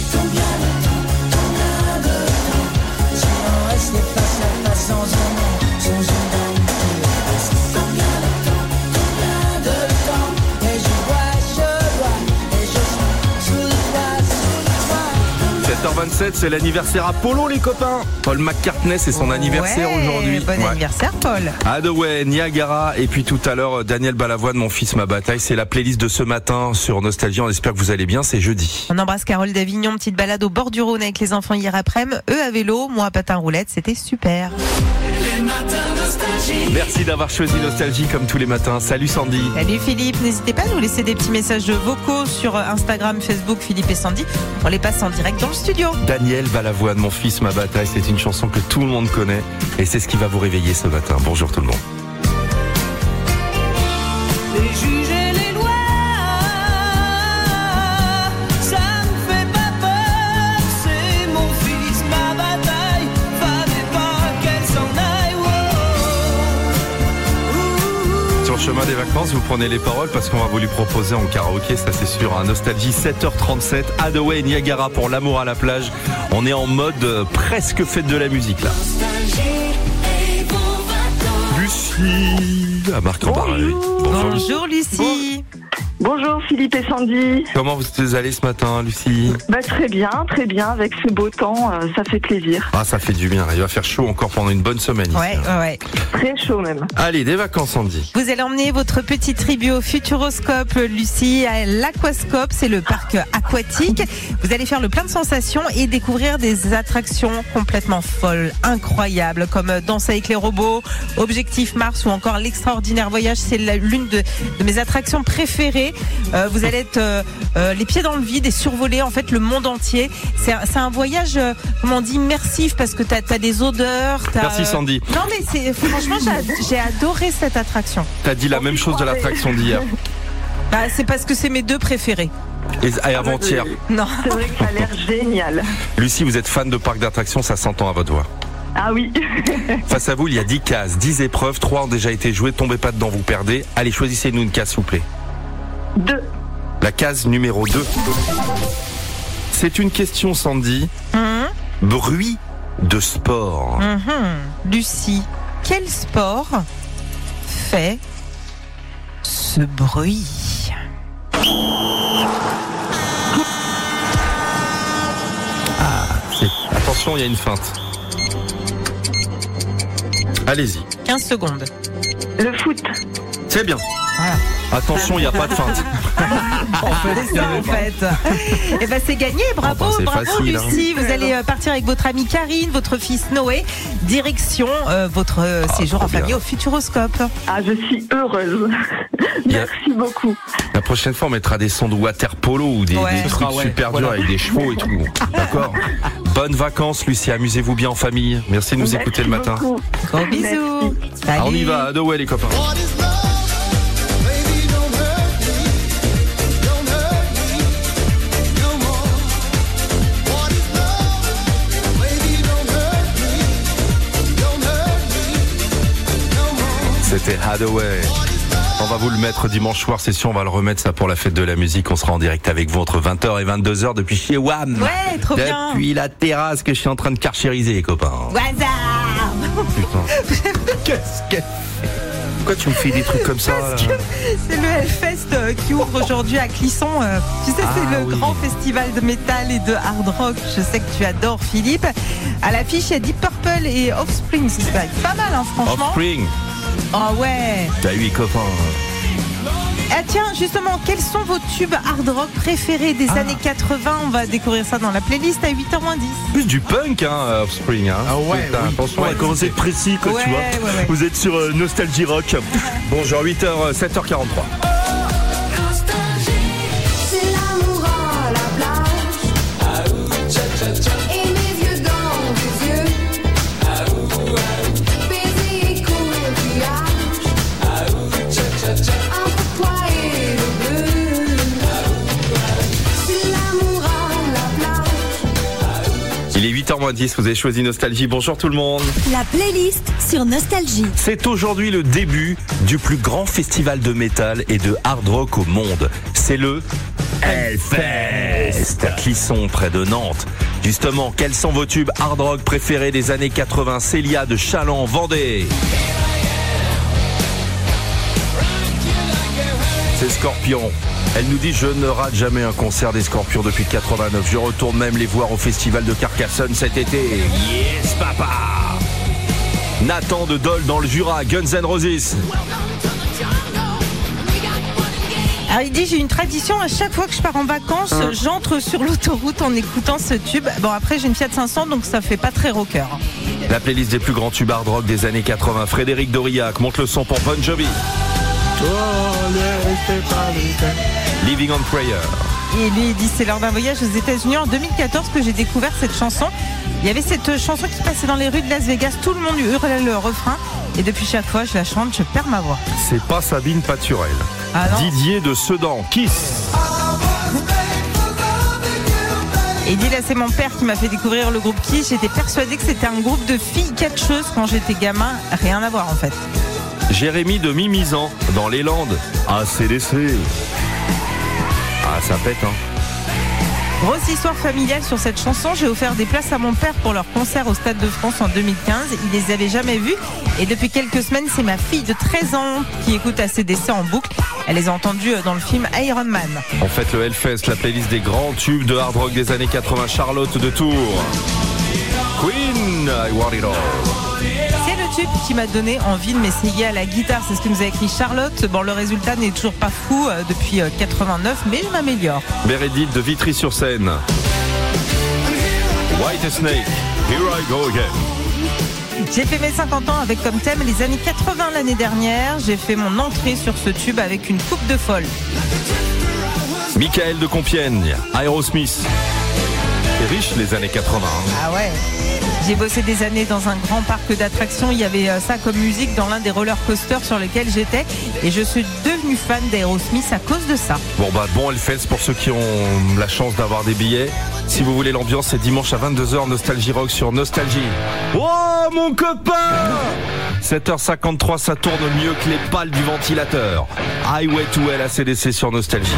sept heures vingt-sept, c'est l'anniversaire Apollo, les copains. Paul McCartney, c'est son anniversaire Ouais, aujourd'hui. Bon Ouais. anniversaire, Paul. Hathaway, Niagara, et puis tout à l'heure, Daniel Balavoine, Mon fils, ma bataille. C'est la playlist de ce matin sur Nostalgie. On espère que vous allez bien, c'est jeudi. On embrasse Carole d'Avignon, petite balade au bord du Rhône avec les enfants hier après-midi. Eux à vélo, moi à patin roulette, c'était super. Merci d'avoir choisi Nostalgie comme tous les matins. Salut Sandy. Salut Philippe, n'hésitez pas à nous laisser des petits messages vocaux sur Instagram, Facebook, Philippe et Sandy. On les passe en direct dans le studio. Daniel Balavoine, Mon fils, ma bataille. C'est une chanson que tout le monde connaît et c'est ce qui va vous réveiller ce matin. Bonjour tout le monde. Les juges et les lois, ça me fait pas peur. C'est mon fils, ma bataille. Fallait pas qu'elle s'en aille. Oh. Sur le chemin des vacances, vous prenez les paroles parce qu'on va vous lui proposer en karaoké, ça c'est sûr. Un Nostalgie sept heures trente-sept, Hathaway et Niagara pour l'amour à la plage. On est en mode euh, presque fête de la musique là. Lucie à Marc-en-Barœul. Bonjour Lucie. Bonjour Lucie. Bonjour Philippe et Sandy. Comment vous êtes allés ce matin, Lucie? Bah, très bien, très bien. Avec ce beau temps, euh, ça fait plaisir. Ah, ça fait du bien. Il va faire chaud encore pendant une bonne semaine. ici. Ouais, ouais, ouais. Très chaud même. Allez, des vacances, Sandy. Vous allez emmener votre petite tribu au Futuroscope, Lucie, à l'Aquascope, c'est le parc aquatique. Vous allez faire le plein de sensations et découvrir des attractions complètement folles, incroyables, comme Danse avec les robots, Objectif Mars ou encore l'extraordinaire voyage. C'est la- l'une de, de mes attractions préférées. Euh, vous allez être euh, euh, les pieds dans le vide et survoler en fait le monde entier. C'est un, c'est un voyage, euh, comment on dit, immersif parce que t'as as des odeurs. t'as, Merci, euh, Sandy. Non mais c'est franchement j'ai j'ai adoré cette attraction. T'as dit la même chose de l'attraction d'hier. Bah, c'est parce que c'est mes deux préférés. Et, et avant-hier. Non. C'est vrai que ça a l'air génial. Lucie, vous êtes fan de parcs d'attractions, ça s'entend à votre voix. Ah oui. Face à vous, il y a dix cases, dix épreuves, trois ont déjà été jouées, tombez pas dedans, vous perdez. Allez, choisissez-nous une case, s'il vous plaît. Deux. La case numéro deux. C'est une question, Sandy. Hum, Bruit de sport. hum, hum. Lucie, quel sport fait ce bruit? C'est- Attention, il y a une feinte. Allez-y. quinze secondes. Le foot. C'est bien. Voilà. Attention, il n'y a pas de feinte. En fait, c'est ça, en fait. Et ben c'est gagné, bravo, Oh, bah, c'est bravo facile, Lucie. Vous allez euh, partir avec votre amie Karine, votre fils Noé, direction euh, votre euh, séjour en trop bien. famille au Futuroscope. Ah, je suis heureuse. Yeah. Merci beaucoup. La prochaine fois, on mettra des sons de water polo ou des, Ouais. des Ce trucs sera, ouais, super durs voilà. avec des chevaux et tout. D'accord. Bonnes vacances, Lucie. Amusez-vous bien en famille. Merci de nous Merci écouter le matin. beaucoup. Gros bisous. Ah, on y Salut. va. À Noël, les copains. C'était Hathaway. On va vous le mettre dimanche soir, c'est sûr, on va le remettre ça pour la fête de la musique. On sera en direct avec vous entre vingt heures et vingt-deux heures depuis chez W A M. Ouais, trop bien. Depuis la terrasse que je suis en train de carchériser, les copains. Wazar. Putain. Qu'est-ce qu'elle fait? Pourquoi tu me fais des trucs comme ça là C'est le Hellfest euh, qui ouvre aujourd'hui à Clisson. Euh, Tu sais, c'est Ah, le oui. grand festival de métal et de hard rock. Je sais que tu adores, Philippe. À l'affiche, il y a Deep Purple et Offspring. C'est pas pas mal, hein, franchement. Offspring. Oh ouais. T'as eu les copains. Ah tiens, justement, quels sont vos tubes hard rock préférés des Ah. années quatre-vingts? On va découvrir ça dans la playlist à huit heures moins dix. Plus du punk, hein, Offspring. Hein. Ah ouais, Putain, oui. attention Ouais, à comment c'est précis, quoi, Ouais, tu vois. ouais, ouais. Vous êtes sur euh, Nostalgie Rock. Bonjour, huit heures, sept heures quarante-trois. C'est l'amour à la plage. Et mes yeux dans tes yeux. Baiser et coquillage. Entre toi et le bleu. C'est l'amour à la plage. Il est huit heures moins dix, vous avez choisi Nostalgie. Bonjour tout le monde. La playlist sur Nostalgie. C'est aujourd'hui le début du plus grand festival de métal et de hard rock au monde. C'est le Hellfest à Clisson, près de Nantes. Justement, quels sont vos tubes hard rock préférés des années quatre-vingts? Célia de Chaland, Vendée. C'est Scorpion. Elle nous dit: je ne rate jamais un concert des Scorpions depuis quatre-vingt-neuf. Je retourne même les voir au festival de Carcassonne cet été. Yes, papa. Nathan de Dole dans le Jura, Guns N' Roses. Alors il dit, j'ai une tradition, à chaque fois que je pars en vacances, Hein. j'entre sur l'autoroute en écoutant ce tube. Bon, après j'ai une Fiat cinq cents, donc ça fait pas très rocker. La playlist des plus grands tubes hard rock des années quatre-vingts. Frédéric Doriac monte le son pour Bon Jovi. Living on Prayer. Et lui, il dit, c'est lors d'un voyage aux États-Unis en deux mille quatorze que j'ai découvert cette chanson. Il y avait cette chanson qui passait dans les rues de Las Vegas, tout le monde hurlait le refrain. Et depuis chaque fois, je la chante, je perds ma voix. C'est pas Sabine Paturel. Ah non. Didier de Sedan, Kiss. Et il dit, là, c'est mon père qui m'a fait découvrir le groupe Kiss. J'étais persuadée que c'était un groupe de filles catcheuses quand j'étais gamin. Rien à voir, en fait. Jérémy de Mimizan, dans les Landes, A C D C. Ah, ça pète, hein. Grosse histoire familiale sur cette chanson. J'ai offert des places à mon père pour leur concert au Stade de France en deux mille quinze. Il les avait jamais vus. Et depuis quelques semaines, c'est ma fille de treize ans qui écoute A C D C en boucle. Elle les a entendus dans le film Iron Man. En fait, le Hellfest, la playlist des grands tubes de hard rock des années quatre-vingts. Charlotte de Tours. Queen, I Want It All. C'est le tube qui m'a donné envie de m'essayer à la guitare. C'est ce que nous a écrit Charlotte. Bon, le résultat n'est toujours pas fou euh, depuis euh, quatre-vingt-neuf, mais je m'améliore. Meredith de Vitry-sur-Seine. White Snake, Here I Go Again. J'ai fait mes cinquante ans avec comme thème les années quatre-vingts l'année dernière. J'ai fait mon entrée sur ce tube avec une coupe de folle. Michael de Compiègne, Aerosmith. C'est riche les années quatre-vingts. Ah ouais. J'ai bossé des années dans un grand parc d'attractions. Il y avait euh, ça comme musique dans l'un des roller coasters sur lesquels j'étais. Et je suis devenue fan d'Aerosmith à cause de ça. Bon bah bon Hellfest pour ceux qui ont la chance d'avoir des billets. Si vous voulez l'ambiance, c'est dimanche à vingt-deux heures, Nostalgie Rock sur Nostalgie. Oh mon copain, sept heures cinquante-trois, ça tourne mieux que les pales du ventilateur. Highway to Hell A C D C sur Nostalgie.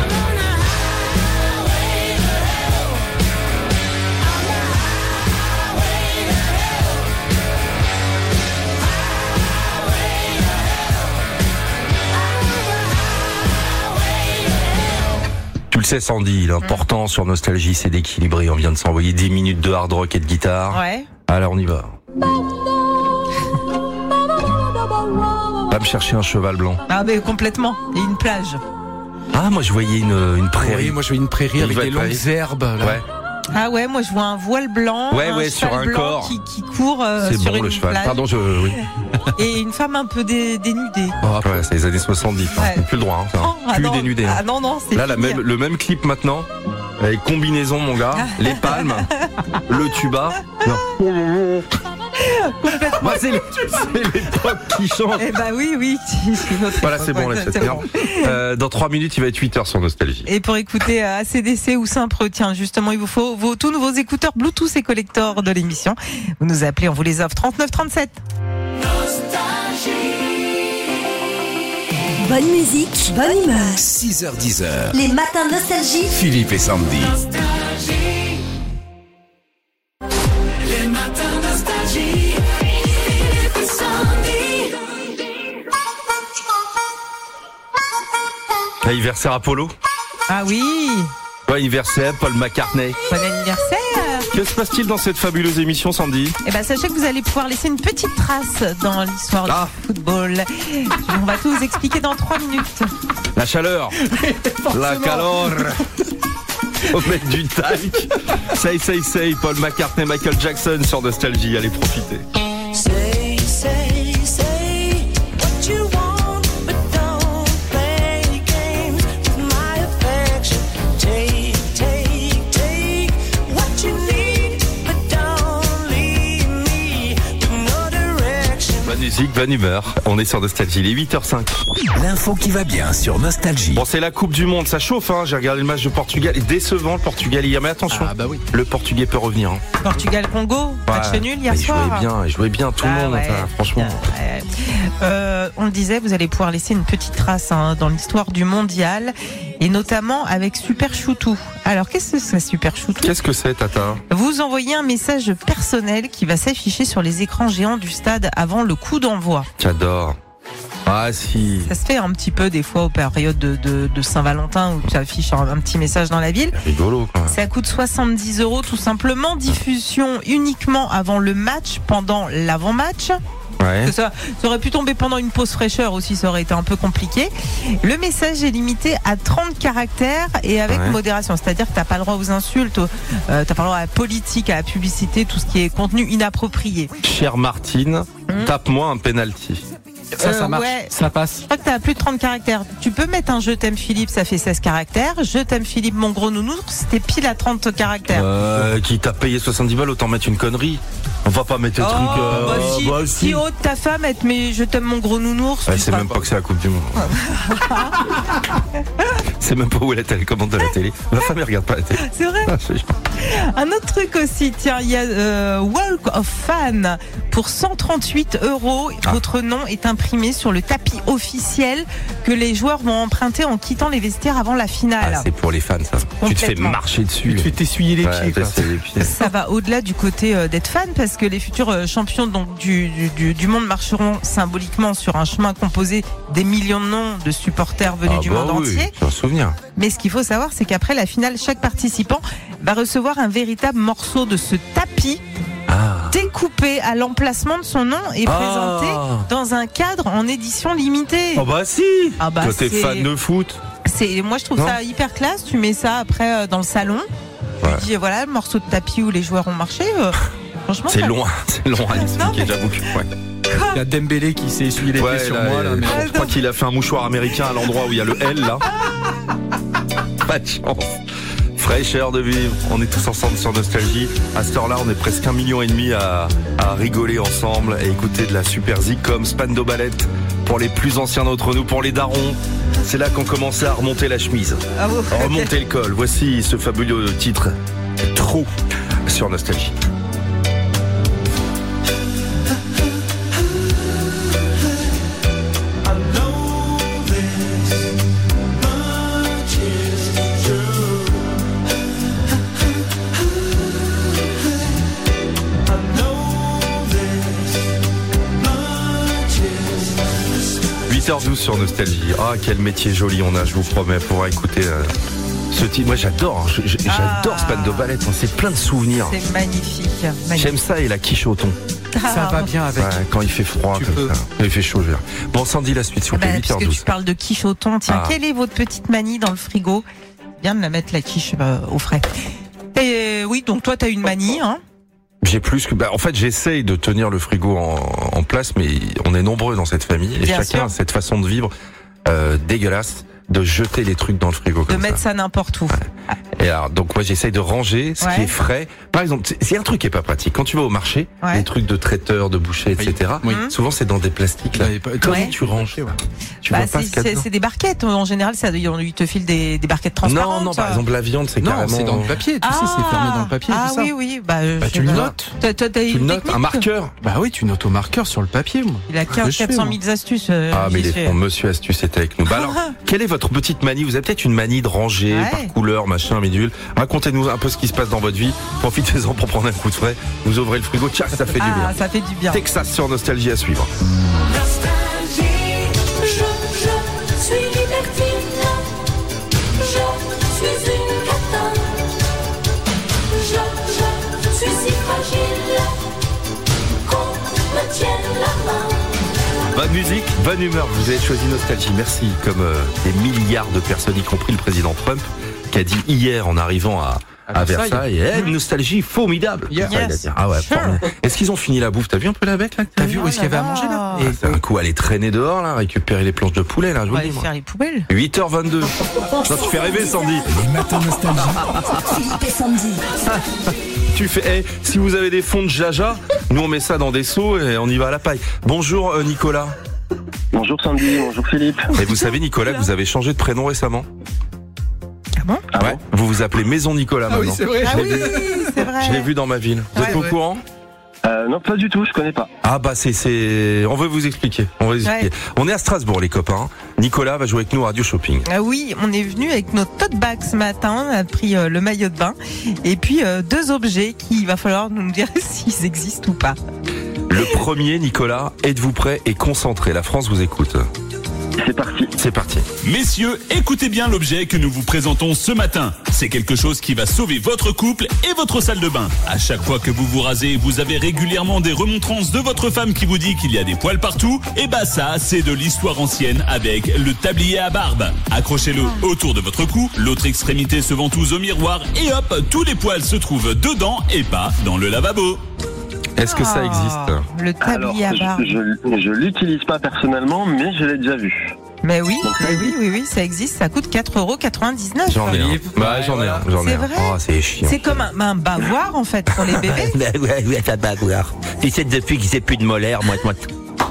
Tu le sais Sandy, l'important sur Nostalgie c'est d'équilibrer. On vient de s'envoyer dix minutes de hard rock et de guitare. Ouais. Alors on y va. Va me chercher un cheval blanc. Ah mais complètement. Et une plage. Ah, moi je voyais une, une prairie. Oui, moi je vois une prairie Il avec va des être longues prairie. herbes. Là. Ouais. Ah ouais, moi je vois un voile blanc, Ouais, un ouais, sur cheval un blanc corps. qui, qui court euh, C'est sur bon une le cheval. plage. Pardon, je. Oui. Et une femme un peu dé- dénudée. Oh, ouais, c'est les années soixante-dix. Hein. Ouais. Plus le droit. Hein, ça. Oh, ah Plus non, dénudé. Hein. Ah non, non, c'est Là, la fini. même, le même clip maintenant. Avec combinaison, mon gars. Les palmes. Le tuba. Non. Moi, c'est le- c'est l'époque qui change. Eh bah oui, oui. c'est notre Voilà, époque, c'est bon, ouais, là, c'est c'est bien. bon. Euh, dans trois minutes, il va être huit heures sur Nostalgie. Et pour écouter euh, A C D C ou Saint-Preux, tiens, justement, il vous faut vos, tous nouveaux écouteurs Bluetooth et collector de l'émission. Vous nous appelez, on vous les offre trente-neuf trente-sept. Bonne musique, bonne humeur. six heures dix. Les matins Nostalgie. Philippe et Sandy. Les matins nostalgie. Philippe et Sandy. Anniversaire Apollo. Ah oui, Bon anniversaire Paul McCartney. bon anniversaire. Que se passe-t-il dans cette fabuleuse émission, Sandy? Eh ben, sachez que vous allez pouvoir laisser une petite trace dans l'histoire Ah. du football. On va tout vous expliquer dans trois minutes. La chaleur. La calor. Faut mettre du talc. Say, say, say. Paul McCartney, Michael Jackson sur Nostalgie. Allez, profitez. Say, say, say what you want, but don't play games with my affection. Take, take, take what you need, but don't leave me with no direction. Bonne musique, bonne humeur. On est sur Nostalgie. Il est huit heures cinq. L'info qui va bien sur Nostalgie. Bon, c'est la Coupe du Monde. Ça chauffe, hein. J'ai regardé le match de Portugal. Et décevant, le Portugal hier. Mais attention. Ah bah oui. Le Portugais peut revenir. Hein. Portugal-Congo, match Ouais. nul hier il soir. jouait bien. Il jouait bien. Tout Ah le monde. ouais. Enfin, franchement. Ouais. Euh, on le disait, vous allez pouvoir laisser une petite trace hein, dans l'histoire du mondial et notamment avec Super Choutou. Alors, qu'est-ce que c'est Super Choutou? Qu'est-ce que c'est, Tata? Vous envoyez un message personnel qui va s'afficher sur les écrans géants du stade avant le coup d'envoi. J'adore. Ah, si. Ça se fait un petit peu des fois aux périodes de, de, de Saint-Valentin où tu affiches un, un petit message dans la ville. Rigolo, quoi. Ça coûte soixante-dix euros tout simplement. Diffusion uniquement avant le match, pendant l'avant-match. Ouais. Que ça, ça aurait pu tomber pendant une pause fraîcheur aussi, ça aurait été un peu compliqué. Le message est limité à trente caractères et avec Ouais. modération. C'est-à-dire que t'as pas le droit aux insultes, euh, t'as pas le droit à la politique, à la publicité, tout ce qui est contenu inapproprié. Chère Martine, Hum. tape-moi un penalty. Ça, Euh, ça marche. ouais. Ça passe. Je crois que t'as plus de trente caractères. Tu peux mettre un je t'aime Philippe, ça fait seize caractères. Je t'aime Philippe, mon gros nounours, c'était pile à trente caractères. Euh, qui t'a payé soixante-dix balles, autant mettre une connerie. On va pas mettre le Oh, truc. euh, bah si, bah, si si. haute ta femme, elle te met je t'aime mon gros nounours. Ouais, tu c'est seras- même pas que c'est la Coupe du Monde. C'est même pas où elle est la télécommande de la télé. Ma femme elle regarde pas la télé. C'est vrai. Ah, c'est- Un autre truc aussi, tiens, il y a euh, Walk of Fan pour cent trente-huit euros. Ah. Votre nom est imprimé sur le tapis officiel que les joueurs vont emprunter en quittant les vestiaires avant la finale. Ah, c'est pour les fans, ça. Tu te fais Complètement. marcher dessus. Tu te fais t'essuyer les Ouais, pieds. Quoi. t'essuyer les pieds. Ça va au-delà du côté euh, d'être fan parce que les futurs euh, champions donc, du, du, du- du monde marcheront symboliquement sur un chemin composé des millions de noms de supporters venus Ah du bah monde oui, entier. j'ai un souvenir. Mais ce qu'il faut savoir, c'est qu'après la finale, chaque participant va recevoir un véritable morceau de ce tapis Ah. découpé à l'emplacement de son nom et Ah. présenté dans un cadre en édition limitée. Oh bah si. Ah bah Toi t'es c'est- fan de foot. C'est, moi je trouve Non. ça hyper classe. Tu mets ça après euh, dans le salon. Ouais. Tu dis voilà le morceau de tapis où les joueurs ont marché. euh, franchement, C'est ça- long, c'est long à Non, expliquer, mais- j'avoue que. Ouais. Il y a Dembélé qui s'est essuyé les Ouais, pieds sur là, moi. Là, euh, mais je crois qu'il a fait un mouchoir américain à l'endroit où il y a le L là. Pas de chance. Fraîcheur de vivre. On est tous ensemble sur Nostalgie. À cette heure-là, on est presque un million et demi à, à rigoler ensemble et écouter de la super zik comme Spando Ballet pour les plus anciens d'entre nous, pour les darons. C'est là qu'on commençait à remonter la chemise, Ah bon, à remonter le col. Voici ce fabuleux titre, Trou, sur Nostalgie. huit heures douze sur Nostalgie. Ah, quel métier joli on a, je vous promets, pour écouter euh, ce titre. Moi, j'adore. hein. Je- je- J'adore Ah. Spando Ballet. hein. C'est plein de souvenirs. c'est magnifique. magnifique. J'aime ça et la quiche au thon. tard. Ça va bien avec. Ouais, quand il fait froid, Tu comme peux. ça. Quand il fait chaud, je veux dire. Bon, Sandy, la suite, s'il Ah vous plaît, bah, huit heures puisque douze. tu parles de quiche au thon, tiens, Ah. quelle est votre petite manie dans le frigo? Bien de la mettre la quiche euh, au frais. Et, euh, oui, donc toi, t'as une manie, hein? J'ai plus que. Bah, en fait, j'essaye de tenir le frigo en, en place, mais on est nombreux dans cette famille et Bien chacun sûr. a cette façon de vivre euh, dégueulasse, de jeter les trucs dans le frigo De comme mettre ça. ça n'importe où. Et alors, donc moi, j'essaye de ranger ce Ouais. qui est frais. Par exemple, c'est- c'est un truc qui est pas pratique. Quand tu vas au marché, Ouais. les trucs de traiteur, de boucher, et cetera. Oui. Mhm. Souvent, c'est dans des plastiques là. Ouais, pas- Comment Ouais. tu ranges Tu Bah, vois pas c'est ce qu'il y a c'est- dedans c'est des barquettes. En général, ça, ils te filent des, des barquettes transparentes. Non, non, par exemple, la viande, c'est Non, carrément. c'est dans le papier, tu sais, c'est fermé dans le papier, Ah tout ça. oui, oui. Bah, euh, Bah, je tu sais le pas. notes. T'as- t'as- t'as Tu une le notes, technique un marqueur. Bah oui, tu notes au marqueur sur le papier, moi. Il a C'est ce que quinze je fais, quatre cent moi. mille astuces. euh, Ah, mais j'y les suis. fonds, Monsieur Astuce était avec nous. Bah alors, quelle est votre petite manie? Vous avez peut-être une manie de ranger Ouais. par couleur, machin, bidule. Racontez-nous un peu ce qui se passe dans votre vie. Profitez-en pour prendre un coup de frais. Vous ouvrez le frigo, tiens, ça fait du Ah, bien. ça fait du bien. Texas sur Nostalgie à suivre. Nostalgie, je, je suis libertine. Je suis une cata. Je, je suis si fragile qu'on me tienne la main. Bonne musique, bonne humeur. Vous avez choisi Nostalgie. Merci. Comme euh, des milliards de personnes, y compris le président Trump, qui a dit hier en arrivant à, à À Versailles. Versailles, eh, Nostalgie formidable. Yes. Comme ça, il a dit. Ah ouais, Sure. formidable. Est-ce qu'ils ont fini la bouffe? T'as vu un peu la bec là? T'as vu où est-ce qu'il y avait à manger là? Et c'est un coup aller traîner dehors là, récupérer les planches de poulet là, je On vous va le dis aller moi. faire les poubelles. huit heures vingt-deux. Non, tu fais rêver Sandy. Les matins nostalgie. Philippe et Sandy. Tu fais, eh, si vous avez des fonds de jaja, nous on met ça dans des seaux et on y va à la paille. Bonjour euh, Nicolas. Bonjour Sandy, bonjour Philippe. Et vous savez Nicolas que vous avez changé de prénom récemment? Ah bon? Ah Ouais. Vous vous appelez Maison Nicolas Ah oui, maintenant. c'est vrai. Ah Je oui, l'ai vu. c'est vrai. Je l'ai vu dans ma ville. Vous êtes Ouais, au ouais. courant? Euh, non, pas du tout, je connais pas. Ah bah c'est c'est on veut vous expliquer. On va vous expliquer. Ouais. On est à Strasbourg les copains. Nicolas va jouer avec nous au Radio Shopping. Ah oui, on est venu avec notre tote bag ce matin, on a pris euh, le maillot de bain et puis euh, deux objets qu'il va falloir nous dire s'ils existent ou pas. Le premier Nicolas, êtes-vous prêt et concentré? La France vous écoute. C'est parti. C'est parti. Messieurs, écoutez bien l'objet que nous vous présentons ce matin. C'est quelque chose qui va sauver votre couple et votre salle de bain. À chaque fois que vous vous rasez, vous avez régulièrement des remontrances de votre femme qui vous dit qu'il y a des poils partout. Et bah ça, c'est de l'histoire ancienne avec le tablier à barbe. Accrochez-le autour de votre cou, l'autre extrémité se ventouse au miroir et hop, tous les poils se trouvent dedans et pas dans le lavabo. Est-ce que ça Ah, existe? Le Alors, tablier à barbe. je, je, je l'utilise pas personnellement, mais je l'ai déjà vu. Mais oui, Donc, ça mais oui, oui, oui, ça existe, ça coûte quatre euros quatre-vingt-dix-neuf. J'en ai un. Ouais, Bah j'en ai un, j'en ai C'est un. vrai Oh c'est chiant. C'est comme un, un bavoir en fait pour les bébés. Ben ouais, ouais, ça va voir. Tu sais, depuis qu'il sait plus de molaires, moi, moi.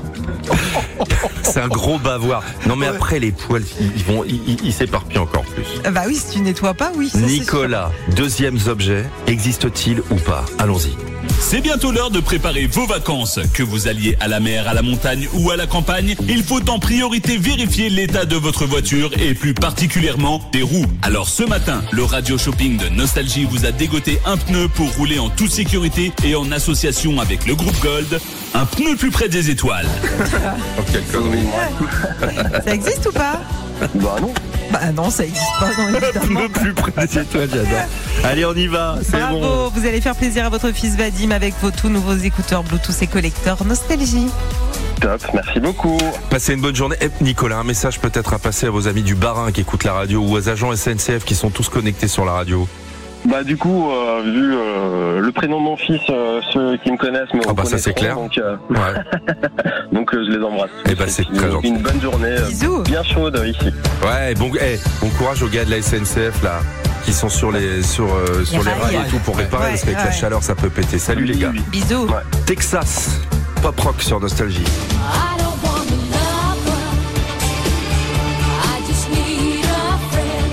C'est un gros bavoir. Non mais après les poils, ils ils vont, ils ils- ils s'éparpillent encore plus. Bah oui, si tu nettoies pas, oui. ça, c'est Nicolas, deuxième objet, existe-t-il ou pas? Allons-y. C'est bientôt l'heure de préparer vos vacances. Que vous alliez à la mer, à la montagne ou à la campagne, il faut en priorité vérifier l'état de votre voiture et plus particulièrement des roues. Alors ce matin, le Radio Shopping de Nostalgie vous a dégoté un pneu pour rouler en toute sécurité et en association avec le groupe Gold, un pneu plus près des étoiles. Oh, quelle connerie. sûr. Ça existe ou pas? Bah non. Bah non, ça existe pas, non, évidemment. Le plus près des étoiles, j'adore. Allez, on y va, c'est Bravo, bon. vous allez faire plaisir à votre fils Vadim avec vos tout nouveaux écouteurs Bluetooth et collecteurs Nostalgie. Top, merci beaucoup. Passez une bonne journée. Et Nicolas, un message peut-être à passer à vos amis du Barin qui écoutent la radio ou aux agents S N C F qui sont tous connectés sur la radio. Bah du coup, euh, vu euh, le prénom de mon fils, euh, ceux qui me connaissent me Ah bah, ça, c'est reconnaîtront, clair. Donc, euh, Ouais. donc euh, je les embrasse. Eh bah, c'est puis, très euh, gentil. Une bonne journée, euh, Bisous. bien chaude euh, ici. Ouais, bon, eh, bon courage aux gars de la S N C F là, qui sont sur les sur euh, sur les rails. rails et tout pour réparer Ouais, parce qu'avec la ouais. chaleur ça peut péter. Salut les gars. Bisous. Ouais. Texas, pop rock sur Nostalgie. I don't want a lover. I just need a friend.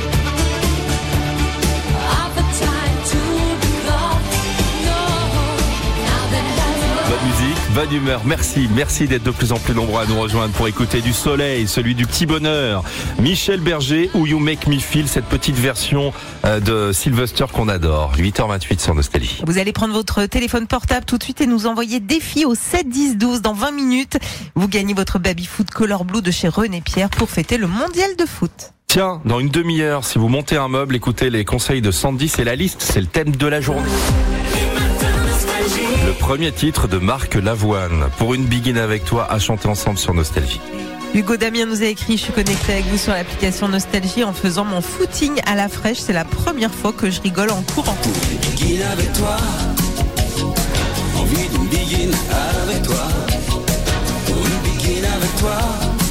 I've got time to be loved. No, now that I've Bonne musique, bonne humeur. Merci, merci d'être de plus en plus nombreux à nous rejoindre pour écouter du soleil, celui du petit bonheur. Michel Berger ou You Make Me Feel, cette petite version euh, de Sylvester qu'on adore. huit heures vingt-huit sur Nostalgie. Vous allez prendre votre téléphone portable tout de suite et nous envoyer défi au sept dix douze. Dans vingt minutes, vous gagnez votre baby foot Color Blue de chez René Pierre pour fêter le mondial de foot. Tiens, dans une demi-heure, si vous montez un meuble, écoutez les conseils de Sandy, c'est la liste, c'est le thème de la journée. Le premier titre de Marc Lavoine. Pour une begin avec toi à chanter ensemble sur Nostalgie. Hugo Damien nous a écrit: je suis connecté avec vous sur l'application Nostalgie en faisant mon footing à la fraîche. C'est la première fois que je rigole en courant. Begin avec toi. Envie d'une begin avec toi. Pour une begin avec toi.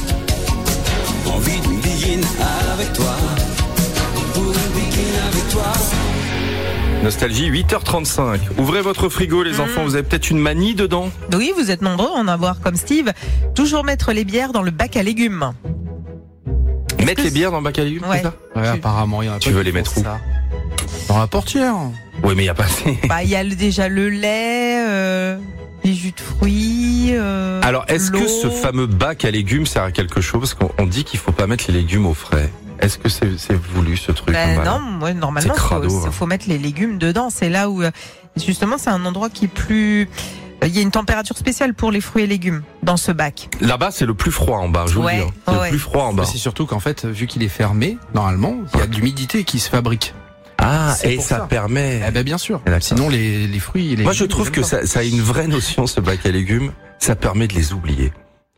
Envie d'une begin avec toi. Pour une begin avec toi. Nostalgie, huit heures trente-cinq. Ouvrez votre frigo, les enfants, vous avez peut-être une manie dedans. Oui, vous êtes nombreux à en avoir comme Steve. Toujours mettre les bières dans le bac à légumes. Mettre les bières dans le bac à légumes, Ouais. c'est ça? Ouais, apparemment, il y en a Tu pas veux qui les font mettre où? ça. Dans la portière. Oui, mais il n'y a pas assez. Bah, il y a le- déjà le lait, euh, les jus de fruits. Euh, Alors, est-ce l'eau. que ce fameux bac à légumes sert à quelque chose? Parce qu'on on dit qu'il faut pas mettre les légumes au frais. Est-ce que c'est c'est voulu, ce truc? Ben Voilà. non, ouais, normalement, C'est crado, faut, hein. faut mettre les légumes dedans. C'est là où, euh, justement, c'est un endroit qui est plus. Il y a une température spéciale pour les fruits et légumes dans ce bac. Là-bas, c'est le plus froid en bas, je vous Ouais, le dis. hein. C'est ouais. le plus froid en bas. Mais c'est surtout qu'en fait, vu qu'il est fermé, normalement, il y a de l'humidité qui se fabrique. Ah, C'est et pour ça, ça. permet. Eh ben bien sûr. D'accord. Sinon, les, les fruits. Les Moi, je légumes, trouve ils que aiment ça, ça a une vraie notion, ce bac à légumes. Ça permet de les oublier.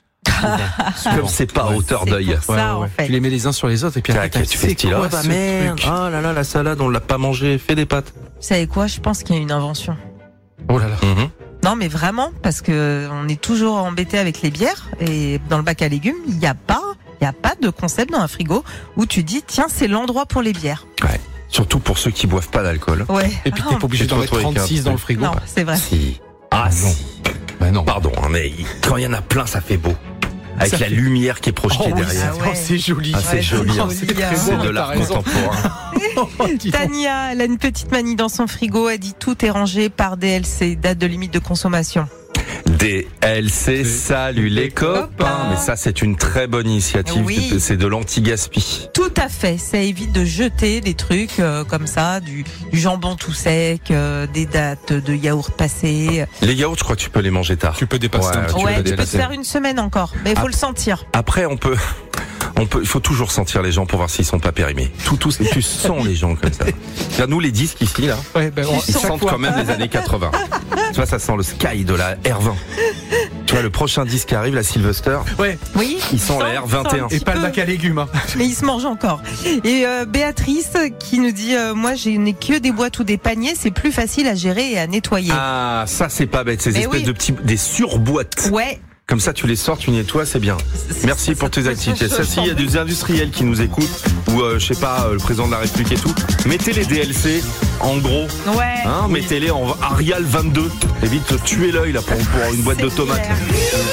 Comme c'est pas à hauteur C'est d'œil. pour ça, en fait. Tu les mets les uns sur les autres et puis après, Tac, tu fais c'est style. quoi Oh bah ce merde. truc Oh là là, la salade, on l'a pas mangée. Fais des pâtes. Vous savez quoi? Je pense qu'il y a une invention. Oh là là. Mhm. Non, mais vraiment, parce que on est toujours embêté avec les bières et dans le bac à légumes, il n'y a pas, il y a pas de concept dans un frigo où tu dis tiens, c'est l'endroit pour les bières. Ouais. Surtout pour ceux qui boivent pas d'alcool. Ouais. Et puis Ah, t'es pas obligé Tu te d'en mettre retrouves avec un trente-six dans le truc. frigo. non, c'est vrai. Si. Ah, Ah, si. non. Bah non. Pardon, hein, mais quand il y en a plein, ça fait beau. Avec Ça la fait- lumière qui est projetée Oh oui, derrière. Ah ouais. c'est joli. Ah, c'est Ouais, joli. c'est hein. joli, C'est très hein. C'est beau, de t'as l'art raison. contemporain. Dis donc. Tania, elle a une petite manie dans son frigo. Elle dit tout est rangé par D L C, date de limite de consommation. D L C, salut les copains. copains. Mais ça, c'est une très bonne initiative. Oui. C'est de l'anti-gaspi. Tout à fait. Ça évite de jeter des trucs euh, comme ça, du, du jambon tout sec, euh, des dates de yaourt passées. Les yaourts, je crois que tu peux les manger tard. Tu peux dépasser Ouais, un petit tu peu Ouais, la tu peux te délacée. faire une semaine encore, mais il faut Ah. le sentir. Après, on peut, on peut, il faut toujours sentir les gens pour voir s'ils sont pas périmés. Tout, tout, et tu sens les gens comme ça. Là, nous, les disques ici, là, Ouais, ben, on- ils chaque sentent fois. quand même les années quatre-vingts. Tu vois, ça sent le Sky de la R vingt. Tu vois, le prochain disque qui arrive, la Sylvester, Ouais. Oui. ils sont la R vingt et un. Et pas le bac à légumes. Hein. Mais il se mange encore. Et euh, Béatrice qui nous dit euh, moi je n'ai que des boîtes ou des paniers, c'est plus facile à gérer et à nettoyer. Ah, ça, c'est pas bête. Ces Mais espèces oui. de petits, des surboîtes. Ouais. Comme ça, tu les sors, tu nettoies, c'est bien. Merci ça pour tes peut activités. se Ça, si, il y a des industriels qui nous écoutent, ou euh, je sais pas, euh, le président de la République et tout, mettez les D L C en gros. Ouais. Hein, mettez-les en Arial vingt-deux. Évite de tuer l'œil là pour, pour une boîte de C'est tomates. clair.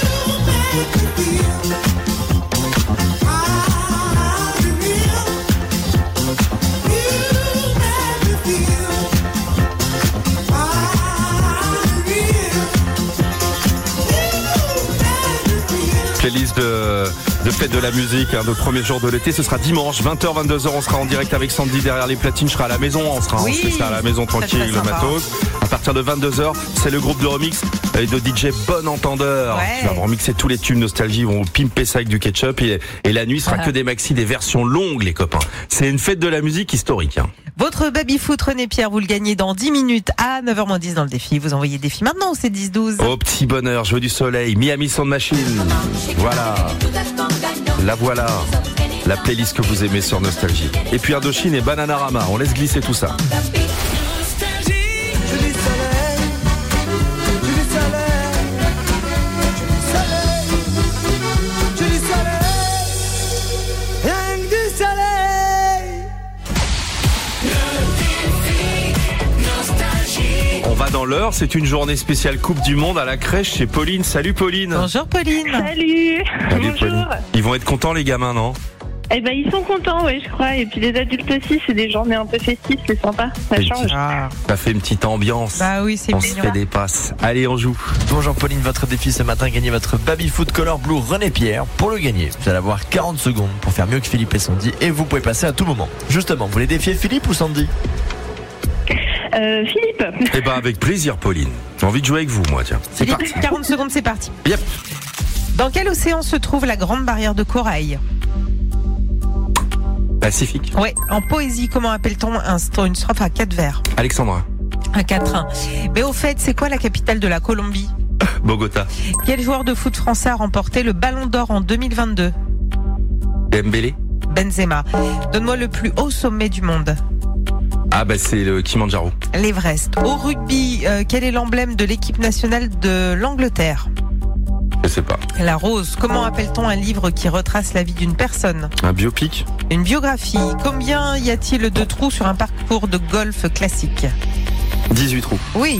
Playlist de, de fête de la musique, hein, de premier jour de l'été. Ce sera dimanche, vingt heures, vingt-deux heures. On sera en direct avec Sandy derrière les platines. Je serai à la maison. On sera, Oui, on fait ça à la maison tranquille très avec le sympa. matos. À partir de vingt-deux heures, c'est le groupe de remix et de D J Bon Entendeur. Ouais. Qui va remixer tous les tubes nostalgie. Ils vont pimper ça avec du ketchup. Et, et la nuit, ce sera Ah. que des maxi, des versions longues, les copains. C'est une fête de la musique historique. Hein. Votre baby-foot René Pierre, vous le gagnez dans dix minutes à neuf heures moins dix dans le défi. Vous envoyez défi maintenant ou c'est dix douze? Au petit bonheur, je veux du soleil. Miami Sound Machine. Voilà. La voilà. La playlist que vous aimez sur Nostalgie. Et puis Indochine et Bananarama. On laisse glisser tout ça. On va dans l'heure. C'est une journée spéciale Coupe du Monde à la crèche chez Pauline. Salut Pauline. Bonjour Pauline. Salut. Salut, Bonjour. Pauline. Ils vont être contents les gamins, non? Eh ben ils sont contents, ouais, je crois. Et puis les adultes aussi, c'est des journées un peu festives, c'est sympa, ça Et change. Ah. Ça fait une petite ambiance. Bah oui, c'est On se mignon. fait des passes. Allez, on joue. Bonjour Pauline, votre défi ce matin, gagnez votre Baby Food Color Blue René Pierre. Pour le gagner, vous allez avoir quarante secondes pour faire mieux que Philippe et Sandy et vous pouvez passer à tout moment. Justement, vous voulez défier Philippe ou Sandy? Euh, Philippe. Eh ben, avec plaisir, Pauline. J'ai envie de jouer avec vous, moi, tiens. C'est Philippe, parti. quarante secondes, c'est parti. Yep. Dans quel océan se trouve la grande barrière de corail? Pacifique. Ouais. En poésie, comment appelle-t-on un st- une strophe à quatre vers? Alexandra. Un quatre un. Mais au fait, c'est quoi la capitale de la Colombie? Bogota. Quel joueur de foot français a remporté le Ballon d'Or en deux mille vingt-deux? Dembélé. Benzema. Donne-moi le plus haut sommet du monde. Ah bah c'est le Kimanjaro. L'Everest. Au rugby, euh, quel est l'emblème de l'équipe nationale de l'Angleterre? Je sais pas. La rose. Comment appelle-t-on un livre qui retrace la vie d'une personne? Un biopic. Une biographie. Combien y a-t-il de trous sur un parcours de golf classique? dix-huit trous. Oui.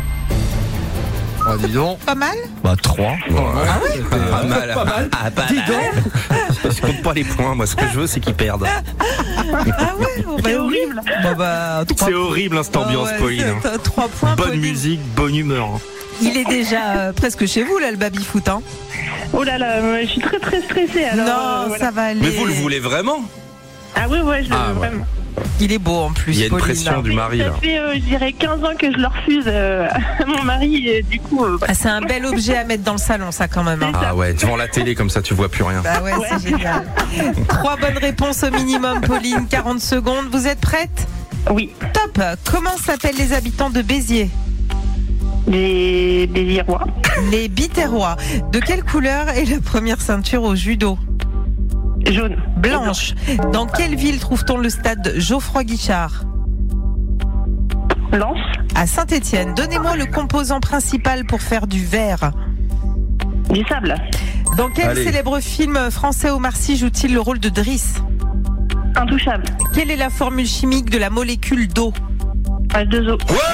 Oh, dis donc. Pas mal? Bah, trois. Ouais. Ah oui? Pas mal. Pas mal. Ah, pas Dis mal. donc. Je compte pas les points. Moi, ce que je veux, c'est qu'ils perdent. Ah ouais, bon, bah, horrible. Bon, bah, trois- C'est horrible, hein, cette ambiance, Ah ouais, Pauline. c'est- Trois points. Bonne Pauline. musique, bonne humeur. hein. Il est déjà euh, presque chez vous, là, le baby-foot, hein? Oh là là, euh, je suis très très stressée. Alors, Non, euh, voilà. ça va aller. Mais vous le voulez vraiment? Ah oui, ouais, je le Ah, veux ouais. vraiment. Il est beau en plus. Il y a une Pauline, pression là. du mari, là. Ça fait, euh, je dirais, quinze ans que je le refuse euh, à mon mari et du coup... euh, Ah, c'est un bel objet à mettre dans le salon, ça, quand même. hein. Ah ouais, devant la télé, comme ça, tu vois plus rien. Bah ouais, c'est génial. Trois bonnes réponses au minimum, Pauline. quarante secondes. Vous êtes prête? Oui. Top. Comment s'appellent les habitants de Béziers? Les Béziérois. Les Biterrois. De quelle couleur est la première ceinture au judo? Jaune. Blanche. Dans quelle ville trouve-t-on le stade Geoffroy-Guichard? Lens. À Saint-Étienne. Donnez-moi le composant principal pour faire du verre. Du sable. Dans quel Allez. célèbre film français Omar Sy joue-t-il le rôle de Driss? Intouchable. Quelle est la formule chimique de la molécule d'eau? H deux O. Ouais!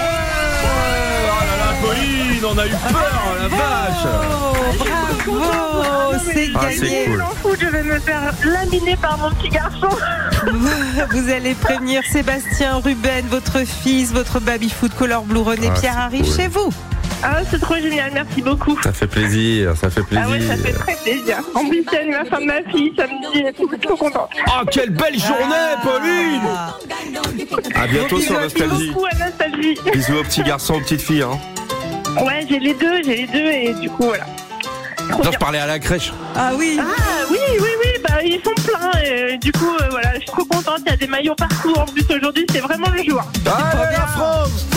Oh là là, Pauline, on a eu peur, la vache! Oh, bravo, c'est Ah, c'est gagné. cool. Je m'en fous, je vais me faire laminer par mon petit garçon. Vous allez prévenir Sébastien, Ruben, votre fils, votre baby-foot Color Blue. René Ah, Pierre c'est arrive cool. chez vous. Ah, c'est trop génial, merci beaucoup. Ça fait plaisir, ça fait plaisir. Ah ouais, ça fait très plaisir. En plus, c'est l'anniversaire de ma fille, samedi, et tout, je suis trop contente. Oh, quelle belle journée, Pauline! Ah. À bientôt sur Merci Nostalgie. beaucoup à Nostalgie. Bisous aux petits garçons, aux petites filles. Hein. Ouais, j'ai les deux, j'ai les deux, et du coup, voilà. Trop Non, bien. je parlais à la crèche. Ah oui. Ah oui, oui, oui, bah ils sont pleins, et du coup, euh, voilà, je suis trop contente, il y a des maillots partout, en plus aujourd'hui, c'est vraiment le jour. Allez, la France!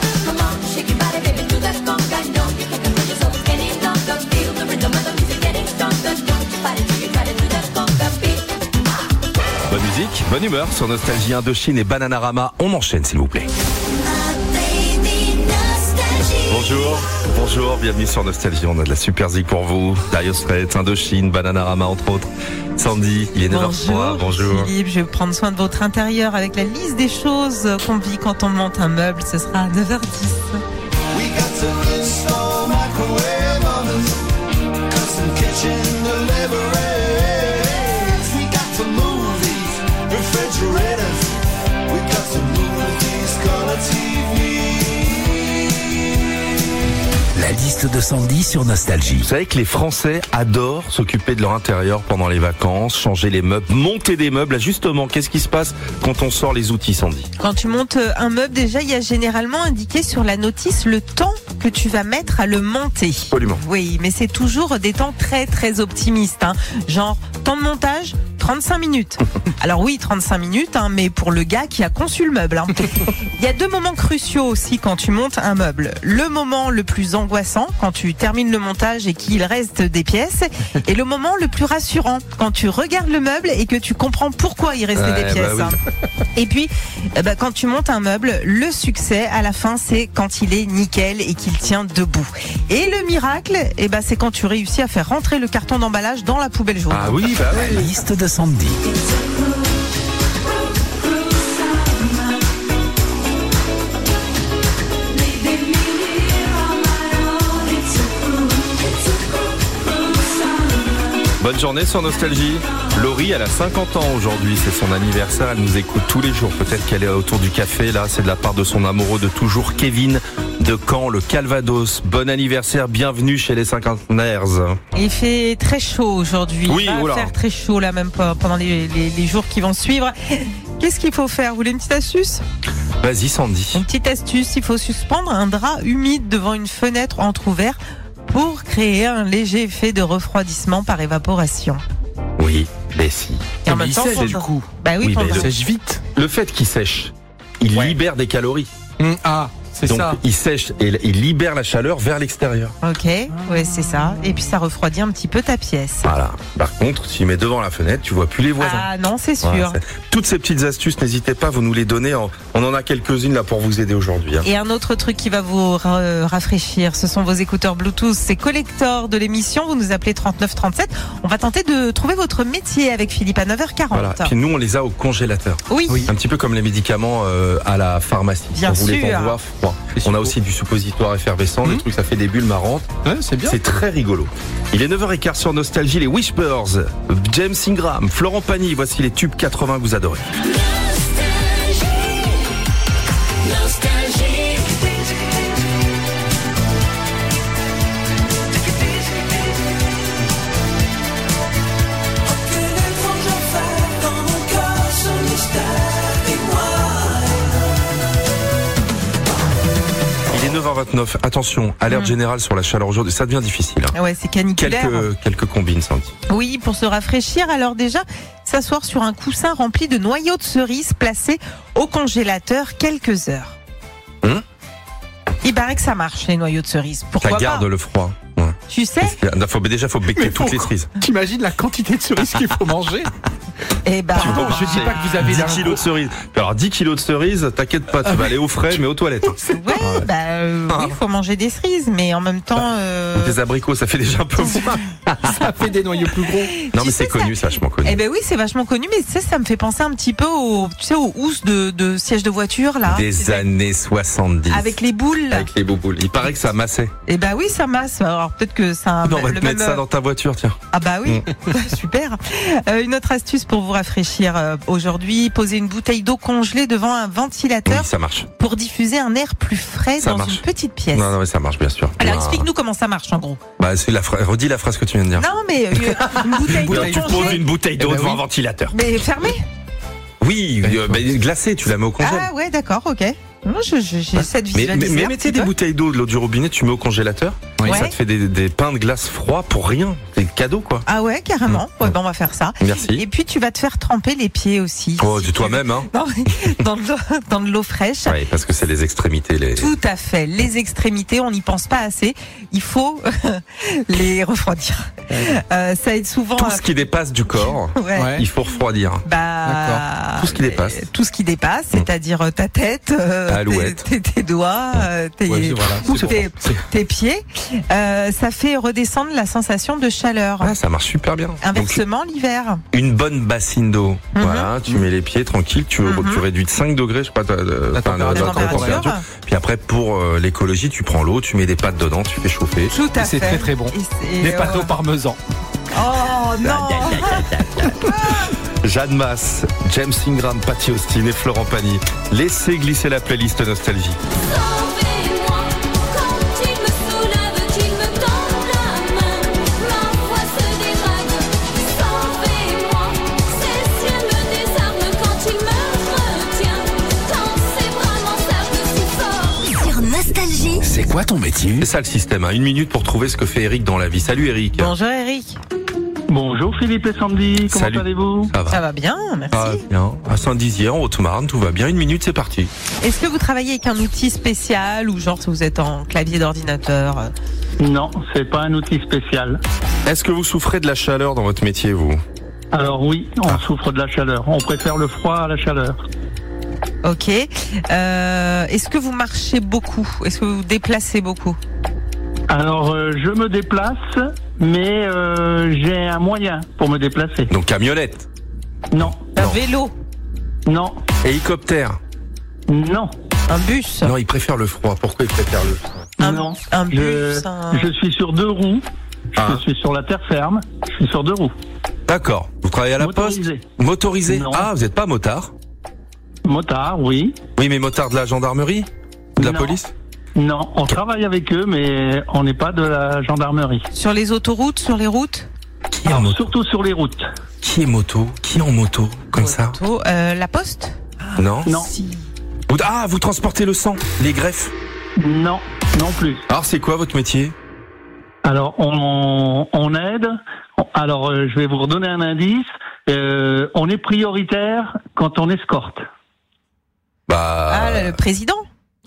Bonne musique, bonne humeur sur Nostalgie, Indochine et Bananarama. On enchaîne, s'il vous plaît. Bonjour, bonjour, bienvenue sur Nostalgie. On a de la super zik pour vous. Dario Straits, Indochine, Bananarama, entre autres. Sandy, il est neuf heures trois. Bonjour. Philippe, je vais prendre soin de votre intérieur avec la liste des choses qu'on vit quand on monte un meuble. Ce sera à neuf heures dix. La liste de Sandy sur Nostalgie. Vous savez que les Français adorent s'occuper de leur intérieur pendant les vacances, changer les meubles, monter des meubles. Là, justement, qu'est-ce qui se passe quand on sort les outils, Sandy? Quand tu montes un meuble, déjà, il y a généralement indiqué sur la notice le temps que tu vas mettre à le monter. Absolument. Oui, mais c'est toujours des temps très très optimistes. Hein. Genre, temps de montage, trente-cinq minutes. Alors oui, trente-cinq minutes, hein, mais pour le gars qui a conçu le meuble. Hein. Il y a deux moments cruciaux aussi quand tu montes un meuble. Le moment le plus angoissant, quand tu termines le montage et qu'il reste des pièces. Et le moment le plus rassurant, quand tu regardes le meuble et que tu comprends pourquoi il restait Ouais, des pièces. bah oui. hein. Et puis, eh ben, quand tu montes un meuble, le succès à la fin, c'est quand il est nickel et qu'il tient debout. Et le miracle, eh ben, c'est quand tu réussis à faire rentrer le carton d'emballage dans la poubelle jaune. Ah oui, bah La oui. liste de Sandy. Bonne journée sur Nostalgie. Laurie, elle a cinquante ans aujourd'hui, c'est son anniversaire, elle nous écoute tous les jours. Peut-être qu'elle est autour du café, là, c'est de la part de son amoureux de toujours, Kevin de Caen, le Calvados. Bon anniversaire, bienvenue chez les cinquantenaires. Il fait très chaud aujourd'hui. Oui, Il va oula. faire très chaud là, même pas pendant les, les, les jours qui vont suivre. Qu'est-ce qu'il faut faire? Vous voulez une petite astuce? Vas-y, Sandy. Une petite astuce, il faut suspendre un drap humide devant une fenêtre entrouverte pour créer un léger effet de refroidissement par évaporation. Oui, mais si. Et en Mais même il temps, sèche, ton- du coup. Bah oui, Oui, ton mais drap- le- Ça sèche vite. Le fait qu'il sèche, il Ouais. libère des calories. Hum, ah, C'est Donc ça. il sèche et il libère la chaleur vers l'extérieur. Ok, ouais, c'est ça. Et puis ça refroidit un petit peu ta pièce. Voilà. Par contre, si tu mets devant la fenêtre, tu vois plus les voisins. Ah non, c'est sûr. Voilà, c'est- Toutes ces petites astuces, n'hésitez pas, vous nous les donnez. En... On en a quelques-unes là pour vous aider aujourd'hui. hein. Et un autre truc qui va vous ra- rafraîchir, ce sont vos écouteurs Bluetooth. C'est collector de l'émission. Vous nous appelez trente-neuf trente-sept. On va tenter de trouver votre métier avec Philippe à neuf heures quarante. Voilà. Puis nous, on les a au congélateur. Oui. Un petit peu comme les médicaments euh, à la pharmacie. Bien on vous les sûr. envoie froid. On a aussi du suppositoire effervescent, le truc ça fait des bulles marrantes. Ouais, c'est bien. C'est très rigolo. Il est neuf heures quinze sur Nostalgie, les Whispers, James Ingram, Florent Pagny, voici les tubes quatre-vingts que vous adorez. Il est neuf heures vingt-neuf, attention, alerte Mm. générale sur la chaleur aujourd'hui, ça devient difficile. hein. Ouais, c'est caniculaire. Quelques, quelques combines, Sandy. Oui, pour se rafraîchir, alors déjà, s'asseoir sur un coussin rempli de noyaux de cerises placés au congélateur quelques heures. Hum Il paraît que ça marche, les noyaux de cerises. Pourquoi Ça pas garde le froid. Ouais. Tu sais Il faut, déjà, faut becquer Mais toutes les faut- cerises. T'imagines la quantité de cerises qu'il faut manger? Eh ben, Bon, je dis pas que vous avez dix d'un kilos de cerises. Alors dix kilos de cerises, t'inquiète pas, tu vas aller au frais, mais aux toilettes. ouais, bah euh, oui, faut manger des cerises, mais en même temps, euh, Ou des abricots, ça fait déjà un peu moins. Ça fait des noyaux plus gros. Non, mais c'est connu, c'est vachement connu. eh ben oui, c'est vachement connu, mais tu sais, ça me fait penser un petit peu au, tu sais, aux housses de, de siège de voiture là, Des années soixante-dix. avec les boules. Avec les bouboules. Il paraît que ça massait. Eh ben oui, ça masse. Alors peut-être que ça. a Non, on va le te mettre même- ça dans ta voiture, tiens. Ah bah oui, super. Euh, une autre astuce pour vous rafraîchir euh, aujourd'hui, poser une bouteille d'eau congelée devant un ventilateur Oui, ça marche. pour diffuser un air plus frais Ça dans marche. une petite pièce. Non, non, mais ça marche, bien sûr. Alors Ah. explique-nous comment ça marche en gros. Bah, c'est la fra- redis la phrase que tu viens de dire. Non mais euh, une bouteille d'eau tu poses congelée, une bouteille d'eau Eh ben devant oui. un ventilateur. mais fermée. Oui, euh, bah, glacée, tu la mets au congèle. Ah ouais, d'accord, ok. Moi, je- je- j'ai cette mais, visualisée. mais, mais un mettez petit des peu. bouteilles d'eau, de l'eau du robinet, tu mets au congélateur. Oui. Ça Ouais. te fait des, des pains de glace froids pour rien. C'est cadeau, quoi. Ah ouais, carrément. Ouais, ben on va faire ça. Merci. Et puis tu vas te faire tremper les pieds aussi. Oh, Si dis tu toi-même, hein. Non, dans de l'eau, dans de l'eau fraîche. Oui, parce que c'est les extrémités. Les... Tout à fait. Les extrémités, on n'y pense pas assez. Il faut les refroidir. Euh, ça aide souvent. Tout à- ce qui dépasse du corps, Ouais. Ouais. il faut refroidir. Bah, Tout ce qui dépasse. euh, Tout ce qui dépasse, c'est-à-dire euh, ta tête, euh, Alouette. tes, tes- tes doigts, euh, tes, Ouais, voilà, ou c'est tes, bon. C'est- tes pieds. Euh, ça fait redescendre la sensation de chaleur. Ah, ça marche super bien. Donc, Inversement, l'hiver. une bonne bassine d'eau. Mhm. Voilà, tu mets les pieds tranquille, tu, Mhm. tu réduis de cinq degrés, je sais pas, ta- La enfin, température. La température. Puis après, pour euh, l'écologie, tu prends l'eau, tu mets des pâtes dedans, tu fais chauffer. Tout à Et c'est fait. très très bon. Et c'est- Des pâtes au parmesan. Oh non. Jeanne Masse, James Ingram, Patty Austin et Florent Pagny. Laissez glisser la playlist Nostalgie. Sauvez-moi quand il me soulève, qu'il me tend la main. Ma voix se dégrade. Sauvez-moi, ses yeux me désarment quand il me retient. Quand ses bras m'encerclent si fort. Sur Nostalgie. C'est quoi ton métier? C'est ça le système, hein. Une minute pour trouver ce que fait Eric dans la vie. Salut Eric. Bonjour Eric. Bonjour Philippe et Sandy, comment Salut. allez-vous? Ça va. Ça va bien, merci. Ah, bien. À Saint-Dizier, en Haute-Marne, tout va bien. Une minute, c'est parti. Est-ce que vous travaillez avec un outil spécial ou genre si vous êtes en clavier d'ordinateur euh, Non, c'est pas un outil spécial. Est-ce que vous souffrez de la chaleur dans votre métier, vous? Alors oui, on souffre de la chaleur. On préfère le froid à la chaleur. Ok. Euh, Est-ce que vous marchez beaucoup? Est-ce que vous vous déplacez beaucoup? Alors euh, je me déplace, mais euh, j'ai un moyen pour me déplacer. Donc camionnette, Non, Un Non. vélo? non, hélicoptère. non, Un bus? Non, il préfère le froid. Pourquoi il préfère le froid? Un, non. un bus? Je, un- je suis sur deux roues. Je Ah. suis sur la terre ferme. Je suis sur deux roues. D'accord. Vous travaillez à la Motorisé. poste? Motorisé. Non. Ah, vous n'êtes pas motard? Motard, oui. Oui, mais motard de la gendarmerie? De la Non. police? Non, on travaille avec eux, mais on n'est pas de la gendarmerie. Sur les autoroutes, sur les routes? Qui est en Alors, moto? surtout sur les routes. Qui est moto? Qui est en moto? Comme ça? Auto, euh, la poste? Non? Non, Si. Vous- Ah, vous transportez le sang? Les greffes? non, non plus. Alors, c'est quoi votre métier? Alors, on, on aide. Alors, euh, je vais vous redonner un indice. Euh, on est prioritaire quand on escorte. Bah. Ah, le président?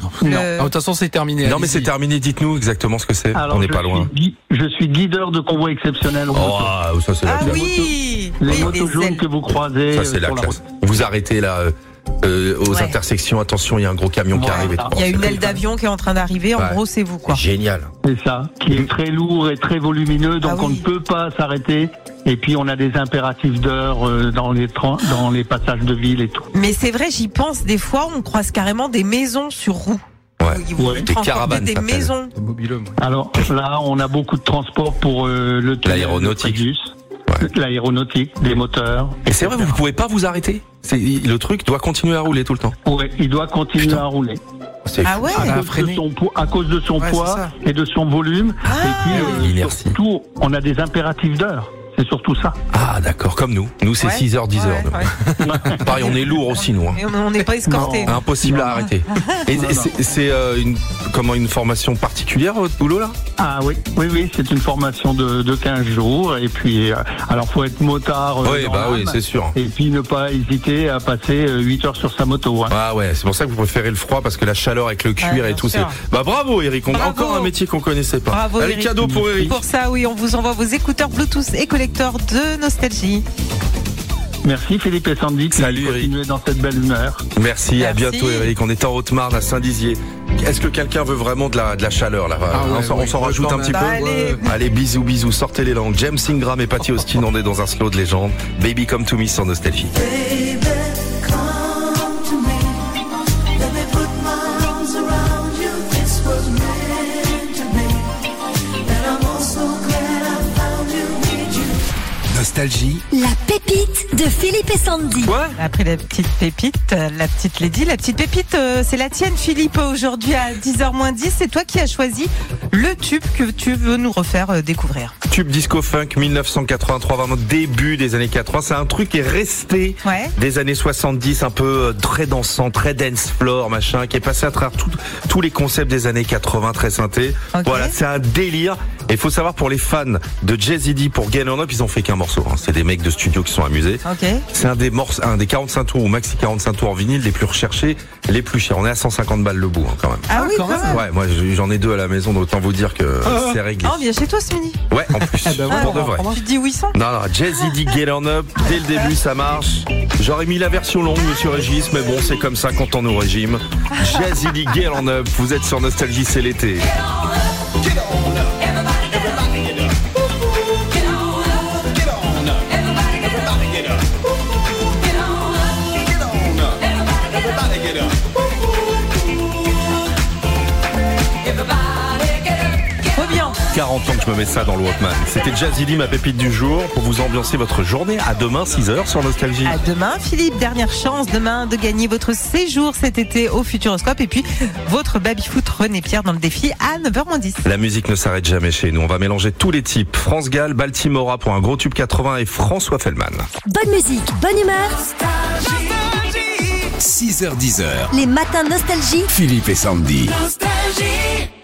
Le- Ah, de toute façon, c'est terminé. Non, mais allez-y. c'est terminé. Dites-nous exactement ce que c'est. Alors, On n'est je pas loin. suis gui- je suis guideur de convoi exceptionnel. aux motos. Oh, ça c'est la Ah classe. oui, Les oui, motos les jaunes ailes. que vous croisez Ça c'est euh, la sur la classe. route. Vous arrêtez là euh, euh, aux Ouais. intersections. Attention, il y a un gros camion qui Voilà. arrive. Et tout. Il y a une aile d'avion qui est en train d'arriver. En Ouais. gros, c'est vous, quoi. Génial. C'est ça, qui est très lourd et très volumineux, donc Ah on oui. ne peut pas s'arrêter. Et puis on a des impératifs d'heure euh, dans les tra- dans les passages de ville et tout. Mais c'est vrai, j'y pense. Des fois, on croise carrément des maisons sur roues. Ouais. Ils vous Ouais. Des transportent caravanes, des ça s'appelle. maisons. C'est mobilhome. ouais. Alors là, on a beaucoup de transport pour euh, le tunnel de L'aéronautique. Fréjus, Ouais. l'aéronautique, des moteurs. Et c'est vrai, vous pouvez pas vous arrêter. C'est le truc doit continuer à rouler tout le temps. Ouais, il doit continuer Putain. à rouler. C'est Ah fou. ouais. À, Ah, cause freiner. de son poids, à cause de son Ouais, c'est poids ça. et de son volume. Ah. et puis, euh, L'inertie. surtout, on a des impératifs d'heure. C'est surtout ça. Ah d'accord, comme nous. Nous c'est Ouais. six heures, dix heures. Ouais, nous. ouais. Pareil, on est lourd aussi nous. hein. Et on n'est pas escortés. Impossible à arrêter. Et Non, et non. c'est c'est, euh, une comment une formation particulière votre boulot là? Ah oui, oui, oui, c'est une formation de, de quinze jours. Et puis, euh, alors faut être motard. euh, Oui, dans bah oui, l'âme. c'est sûr. Et puis ne pas hésiter à passer euh, huit heures sur sa moto. Hein. Ah ouais, c'est pour ça que vous préférez le froid parce que la chaleur avec le cuir Ouais, et bien tout, c'est. sûr. Bah bravo Eric, on a Bravo. encore un métier qu'on connaissait pas. Bravo, Allez, Eric. cadeau pour Eric. Pour ça, oui, on vous envoie vos écouteurs Bluetooth et collecteurs de Nostalgie. Merci Philippe et Sandy. puis Salut, Eric. continuez dans cette belle humeur. Merci, à Merci. bientôt Eric. On est en Haute-Marne à Saint-Dizier. Est-ce que quelqu'un veut vraiment de la, de la chaleur là? Ah ouais, On s'en ouais, on s'en ouais, rajoute quand un petit même. peu. Bah, allez. Allez, bisous, bisous, sortez les langues. James Ingram et Patty Austin, on est dans un slow de légende. Baby Come to Me sur Nostalgie. Baby, come to me. Let me put my arms around you. This was meant to be. And I'm also glad I found you. Need you. Nostalgie, La pépite de Philippe et Sandy. Quoi? Après la petite pépite, euh, la petite Lady, la petite pépite, euh, c'est la tienne Philippe. Aujourd'hui à dix heures moins dix, c'est toi qui as choisi le tube que tu veux nous refaire euh, découvrir. Tube disco funk mille neuf cent quatre-vingt-trois, vraiment début des années quatre-vingts. C'est un truc qui est resté Ouais. des années soixante-dix, un peu euh, très dansant, très dance floor, machin, qui est passé à travers tout- tous les concepts des années quatre-vingts, très synthé. Ok. Voilà, c'est un délire. Et il faut savoir pour les fans de Jay Z D, pour Get On Up, ils ont fait qu'un morceau. hein. C'est des mecs de studio qui sont amusés. Ok. C'est un des morceaux, un des quarante-cinq tours ou maxi quarante-cinq tours en vinyle les plus recherchés, les plus chers. On est à cent cinquante balles le bout hein, quand même. Ah, oui, quand quand même. Ouais, moi j'en ai deux à la maison, donc autant vous dire que c'est réglé. Ah, on vient chez toi ce midi. Ouais, en plus, Ah bah ouais, pour de on vrai. va Tu te dis où ils sont? Non, non, Jay Z D, Get On Up, dès le début ça marche. J'aurais mis la version longue, monsieur Régis, mais bon, c'est comme ça quand on est au régime. Jay Z D, Get On Up, vous êtes sur Nostalgie, c'est l'été. Trop bien. quarante ans que je me mets ça dans le Walkman. C'était Jay Z D, ma pépite du jour, pour vous ambiancer votre journée. À demain, six heures sur Nostalgie. À demain, Philippe. Dernière chance demain de gagner votre séjour cet été au Futuroscope et puis votre baby-foot René Pierre dans le défi à neuf heures moins dix. La musique ne s'arrête jamais chez nous. On va mélanger tous les types. France Gall, Baltimora pour un gros tube quatre-vingts et François Fellman. Bonne musique, bonne humeur. six heures dix heures. Les matins Nostalgie. Philippe et Sandy. Nostalgie.